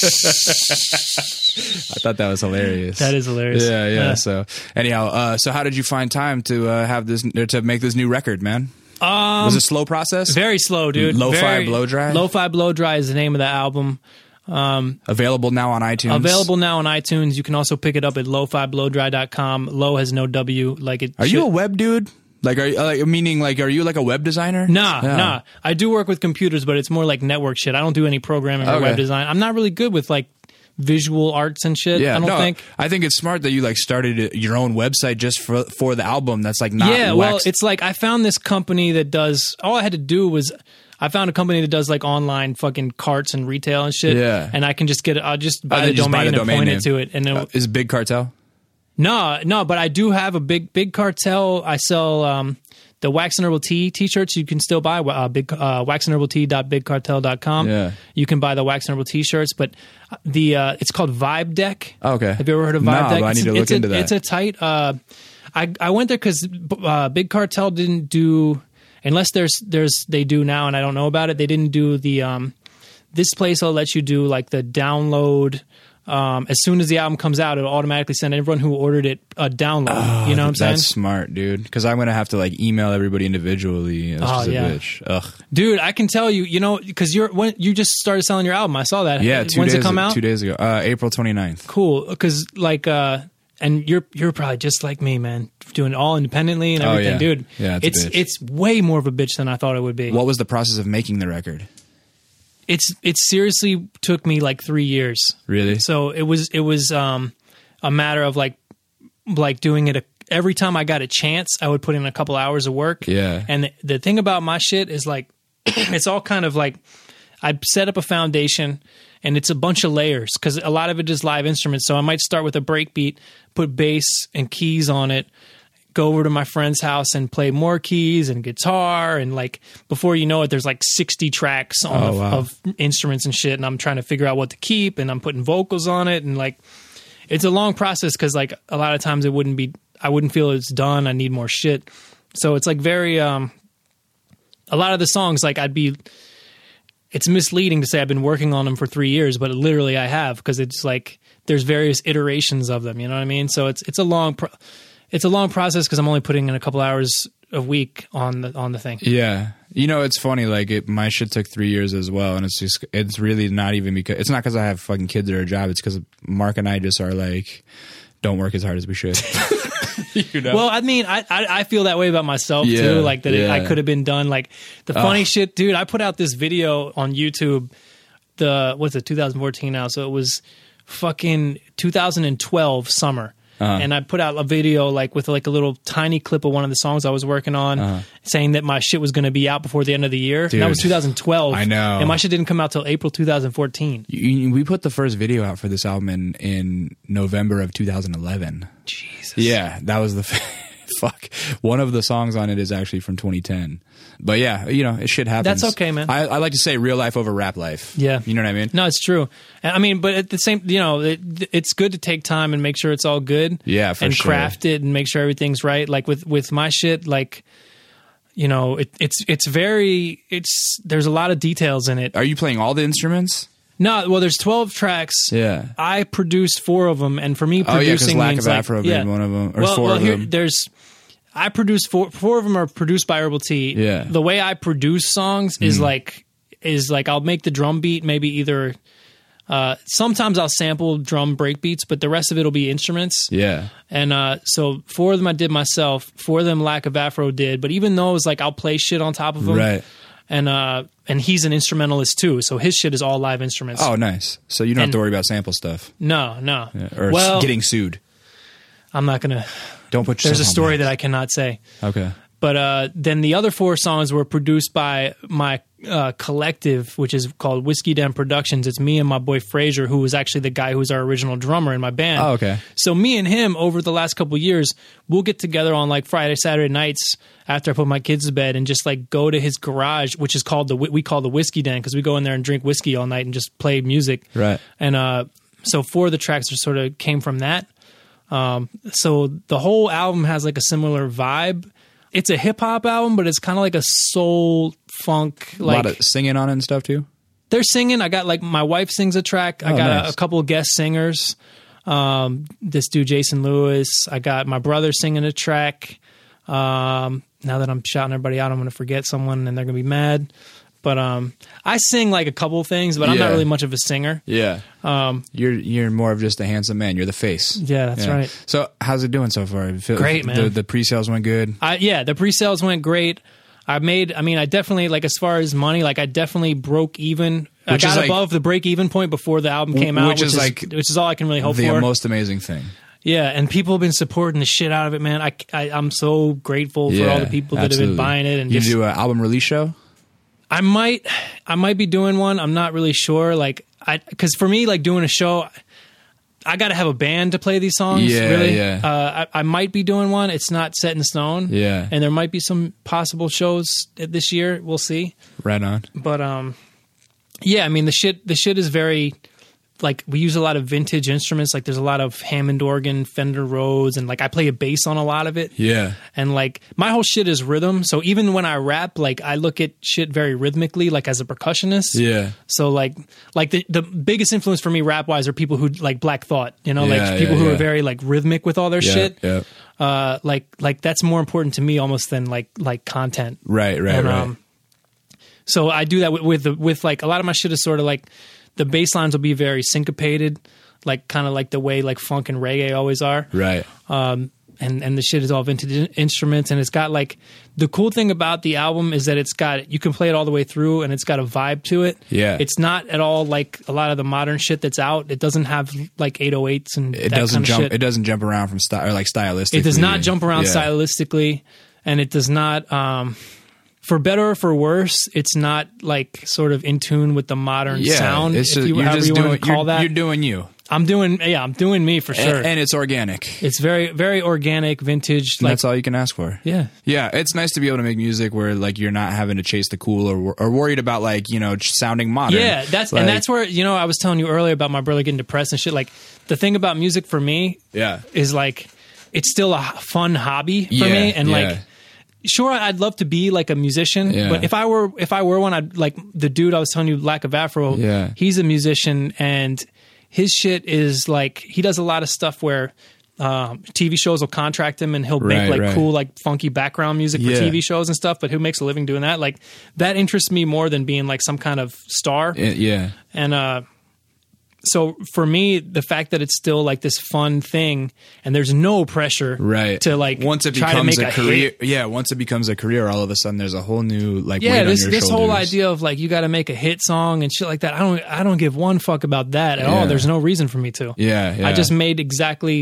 I thought that was hilarious. That is hilarious. Yeah. So anyhow, so how did you find time to make this new record, man? Was it a slow process? Very slow, dude. Lo-Fi Blow Dry? Lo-Fi Blow Dry is the name of the album. Available now on iTunes. You can also pick it up at lofiblowdry.com. Low has no W. Are you a web dude? Like, are you like a web designer? Nah. I do work with computers, but it's more like network shit. I don't do any programming or web design. I'm not really good with like visual arts and shit. Yeah, I don't think. I think it's smart that you like started your own website just for the album. That's like not. Yeah, well, it's like I found this company that does. All I had to do was. I found a company that does like online fucking carts and retail and shit. Yeah, and I can just I'll just buy the domain and point it to it. And then, is Big Cartel? No, but I do have a big cartel. I sell the Wax and Herbal Tea t-shirts. You can still buy waxandherbaltea.bigcartel.com. Yeah, you can buy the Wax and Herbal t-shirts, but it's called Vibe Deck. Okay, have you ever heard of Vibe Deck? But I need to look into that. It's a tight. I went there because Big Cartel didn't do, unless they do now and I don't know about it. They didn't do the this place will let you do like the download. As soon as the album comes out, it'll automatically send everyone who ordered it a download. Oh, you know what I'm saying? That's smart, dude. Because I'm going to have to like email everybody individually. It's just a bitch. Ugh. Dude, I can tell you, because you just started selling your album. I saw that. Yeah, when's it come out? 2 days ago. April 29th. Cool. Because like, and you're probably just like me, man, doing it all independently and everything, dude. Yeah, it's way more of a bitch than I thought it would be. What was the process of making the record? It seriously took me like 3 years. Really? So it was a matter of like doing it every time I got a chance, I would put in a couple hours of work. Yeah. And the thing about my shit is like it's all kind of like I'd set up a foundation and it's a bunch of layers because a lot of it is live instruments. So I might start with a break beat, put bass and keys on it, go over to my friend's house and play more keys and guitar. And like, before you know it, there's like 60 tracks of instruments and shit. And I'm trying to figure out what to keep and I'm putting vocals on it. And like, it's a long process because like a lot of times I wouldn't feel it's done. I need more shit. So it's like very, a lot of the songs, like it's misleading to say I've been working on them for 3 years, but literally I have, because it's like, there's various iterations of them. You know what I mean? So it's a long process because I'm only putting in a couple hours a week on the thing. Yeah. It's funny, like my shit took 3 years as well. And it's really not even because, it's not because I have fucking kids or a job. It's because Mark and I just are like, don't work as hard as we should. Well, I mean, I feel that way about myself too. Like that I could have been done. Like the funny shit, dude, I put out this video on YouTube, 2014 now. So it was fucking 2012 summer. and I put out a video like with like a little tiny clip of one of the songs I was working on, saying that my shit was going to be out before the end of the year. Dude, that was 2012. I know, and my shit didn't come out till April 2014. We put the first video out for this album in November of 2011. Jesus. Yeah, that was the fuck. One of the songs on it is actually from 2010. But yeah, you know, it shit happens. That's okay, man. I like to say real life over rap life. Yeah. You know what I mean? No, it's true. I mean, but at the same, you know, it's good to take time and make sure it's all good. Yeah, for and sure. craft it and make sure everything's right. Like with my shit, like, you know, there's a lot of details in it. Are you playing all the instruments? No, well, there's 12 tracks. Yeah. I produced 4 of them, and for me, producing because Lack means of Afro being one of them, or 4 of them. I produced 4 of them are produced by Herbal T. Yeah. The way I produce songs is like I'll make the drum beat, maybe either. Sometimes I'll sample drum break beats, but the rest of it will be instruments. Yeah. And so 4 of them I did myself. 4 of them Lack of Afro did. But even those, like, I'll play shit on top of them. Right. And he's an instrumentalist too, so his shit is all live instruments. Oh, nice. So you don't have to worry about sample stuff. No. Yeah. Or getting sued. I'm not gonna. Don't put. There's a story that I cannot say. Okay. But then the other 4 songs were produced by my collective, which is called Whiskey Den Productions. It's me and my boy Frazier, who was actually the guy who's our original drummer in my band. Oh, okay. So me and him, over the last couple of years, we'll get together on like Friday, Saturday nights after I put my kids to bed and just like go to his garage, which is called we call the Whiskey Den, because we go in there and drink whiskey all night and just play music. Right. And so 4 of the tracks are sort of came from that. So the whole album has like a similar vibe. It's a hip hop album, but it's kind of like a soul funk. Like, a lot of singing on it and stuff too. They're singing. I got like my wife sings a track. I got nice. a couple of guest singers. This dude Jason Lewis. I got my brother singing a track. Now that I'm shouting everybody out, I'm going to forget someone and they're going to be mad. But I sing like a couple of things, but I'm not really much of a singer. Yeah. You're more of just a handsome man. You're the face. Yeah, that's right. So how's it doing so far? Great, man. The pre-sales went good? The pre-sales went great. I definitely, like, as far as money, like, I definitely broke even. I got above the break-even point before the album came out, which is all I can really hope for. The most amazing thing. Yeah, and people have been supporting the shit out of it, man. I'm so grateful for all the people that have been buying it. And you do an album release show? I might be doing one. I'm not really sure. Like, because for me, like, doing a show, I got to have a band to play these songs. Yeah, really. Yeah. I might be doing one. It's not set in stone. Yeah. And there might be some possible shows this year. We'll see. Right on. But yeah. I mean, the shit is very. Like, we use a lot of vintage instruments. Like, there's a lot of Hammond organ, Fender Rhodes, and like I play a bass on a lot of it. Yeah. And like my whole shit is rhythm. So even when I rap, like I look at shit very rhythmically, like as a percussionist. Yeah. So like the biggest influence for me rap wise are people who like Black Thought, you know, like people who are very like rhythmic with all their shit. Yeah. Like that's more important to me almost than like content. Right. Right. So I do that with like a lot of my shit is sort of like. The bass lines will be very syncopated, like kind of like the way like funk and reggae always are. Right. And the shit is all vintage instruments, and it's got like the cool thing about the album is that you can play it all the way through, and it's got a vibe to it. Yeah. It's not at all like a lot of the modern shit that's out. It doesn't have like 808s and it that doesn't kind of jump. shit. It doesn't jump around from style or like stylistically. It does not jump around stylistically, and it does not. For better or for worse, it's not like sort of in tune with the modern sound. It's just, you're doing you. I'm doing me for sure. And it's organic. It's very, very organic, vintage. Like, that's all you can ask for. Yeah. Yeah. It's nice to be able to make music where like you're not having to chase the cool or worried about like, you know, sounding modern. Yeah. That's where, you know, I was telling you earlier about my brother getting depressed and shit. Like the thing about music for me is like, it's still a fun hobby for me. And like, sure, I'd love to be like a musician, but if I were one, I'd like the dude I was telling you, Lack of Afro. Yeah. He's a musician, and his shit is like he does a lot of stuff where TV shows will contract him, and he'll make cool, like funky background music for TV shows and stuff. But who makes a living doing that? Like that interests me more than being like some kind of star. Yeah, and so for me, the fact that it's still like this fun thing and there's no pressure to like once it becomes a career. Yeah, once it becomes a career, all of a sudden there's a whole new like weight on your shoulders. This whole idea of like you got to make a hit song and shit like that. I don't give one fuck about that at all. There's no reason for me to. Yeah. I just made exactly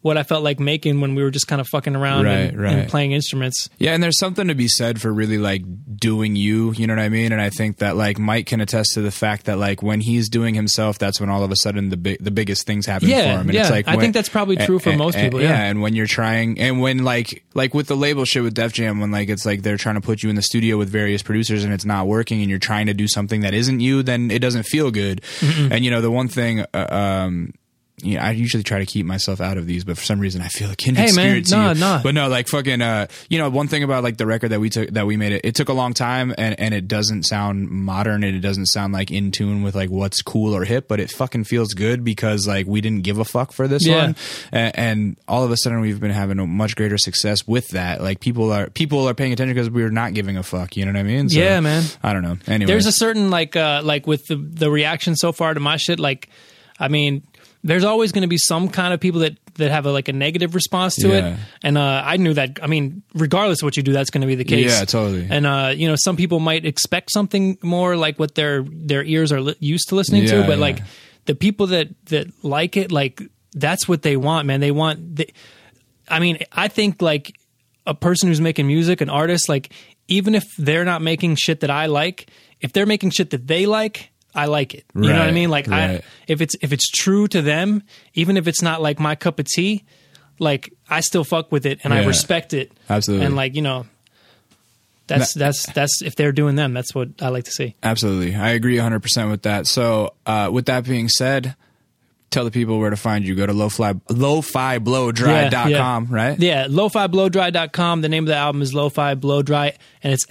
what I felt like making when we were just kind of fucking around and playing instruments. Yeah, and there's something to be said for really like doing you know what I mean? And I think that like Mike can attest to the fact that like when he's doing himself, that's when all of a sudden the biggest things happen for him. And it's like I think that's probably true for most people. Yeah, and when you're trying, and when like with the label shit with Def Jam, when like it's like they're trying to put you in the studio with various producers and it's not working, and you're trying to do something that isn't you, then it doesn't feel good. Mm-mm. And you know, the one thing I usually try to keep myself out of these, but for some reason I feel a kindred spirit to you. But no, like fucking, you know, one thing about like the record that we made, it took a long time, and it doesn't sound modern, and it doesn't sound like in tune with like what's cool or hip, but it fucking feels good because like we didn't give a fuck for this one, and all of a sudden we've been having a much greater success with that. Like people are paying attention because we're not giving a fuck. You know what I mean? So, yeah, man. I don't know. Anyway, there's a certain like with the reaction so far to my shit. Like, I mean, there's always going to be some kind of people that have a negative response to it. And I knew that, I mean, regardless of what you do, that's going to be the case. Yeah, totally. And, you know, some people might expect something more like what their ears are used to listening to. But like the people that like it, like that's what they want, man. They want, I mean, I think like a person who's making music, an artist, like even if they're not making shit that I like, if they're making shit that they like, I like it. You know what I mean? Like if it's true to them, even if it's not like my cup of tea, like I still fuck with it and I respect it. Absolutely. And like, you know, that's if they're doing them, that's what I like to see. Absolutely. I agree 100% with that. So, with that being said, tell the people where to find you. Go to lofiblowdry.com, right? Yeah, lofiblowdry.com. The name of the album is Lo-Fi Blow Dry, and it's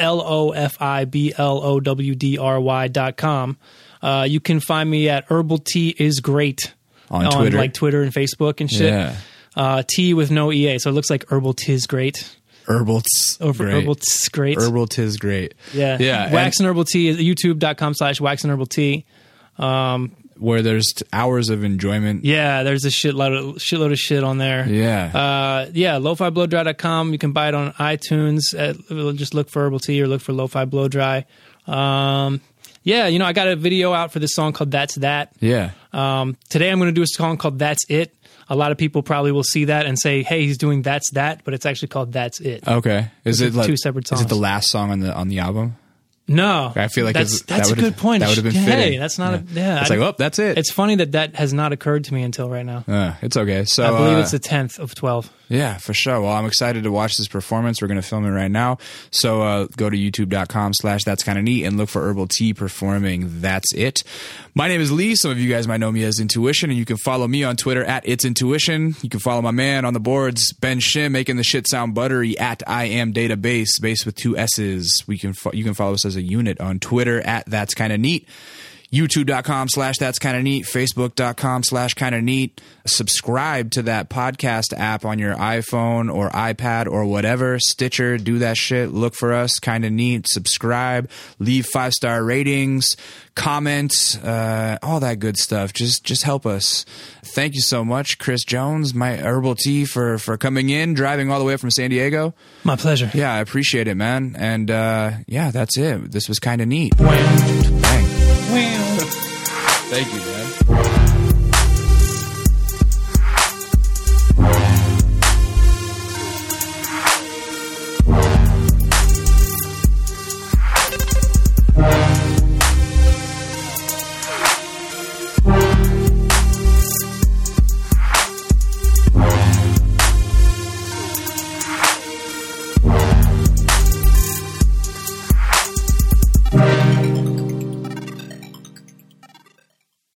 LOFIBLOWDRY.com. You can find me at Herbal Tea is Great on Twitter. Like Twitter and Facebook and shit. Yeah. Tea with no EA, so it looks like Herbal Tis Great. Herbal Tis Great. Herbal Tis Great. Yeah. Wax and Herbal Tea is youtube.com/Wax and Herbal Tea. Where there's hours of enjoyment. Yeah, there's a shitload of shit on there. Yeah. lofiblowdry.com. You can buy it on iTunes. Just look for Herbal Tea or look for Lo-Fi Blow Dry. Yeah, you know, I got a video out for this song called That's That. Yeah. Today I'm going to do a song called That's It. A lot of people probably will see that and say, hey, he's doing That's That, but it's actually called That's It. Okay. Is it like 2 separate songs? Is it the last song on the album? No, I feel like that's a good point. That would have been fitting. Hey, that's not It's like, oh, that's it. It's funny that has not occurred to me until right now. It's okay. So I believe it's the 10th of 12. Yeah, for sure. Well, I'm excited to watch this performance. We're going to film it right now. So go to youtube.com/That's Kinda Neat and look for Herbal Tea performing That's It. My name is Lee. Some of you guys might know me as Intuition, and you can follow me on Twitter at It's Intuition. You can follow my man on the boards, Ben Shim, making the shit sound buttery at I Am Database, base with 2 S's. You can follow us as a unit on Twitter at That's Kinda Neat. youtube.com/That's Kinda Neat, facebook.com/Kinda Neat. Subscribe to that podcast app on your iPhone or iPad or whatever. Stitcher, do that shit. Look for us, Kinda Neat. Subscribe, leave 5-star ratings, comment, all that good stuff. Just help us. Thank you so much, Chris Jones, my Herbal Tea, for coming in, driving all the way from San Diego. My pleasure. Yeah, I appreciate it, man. And yeah, that's it. This was Kinda Neat. Bang. Thank you, man.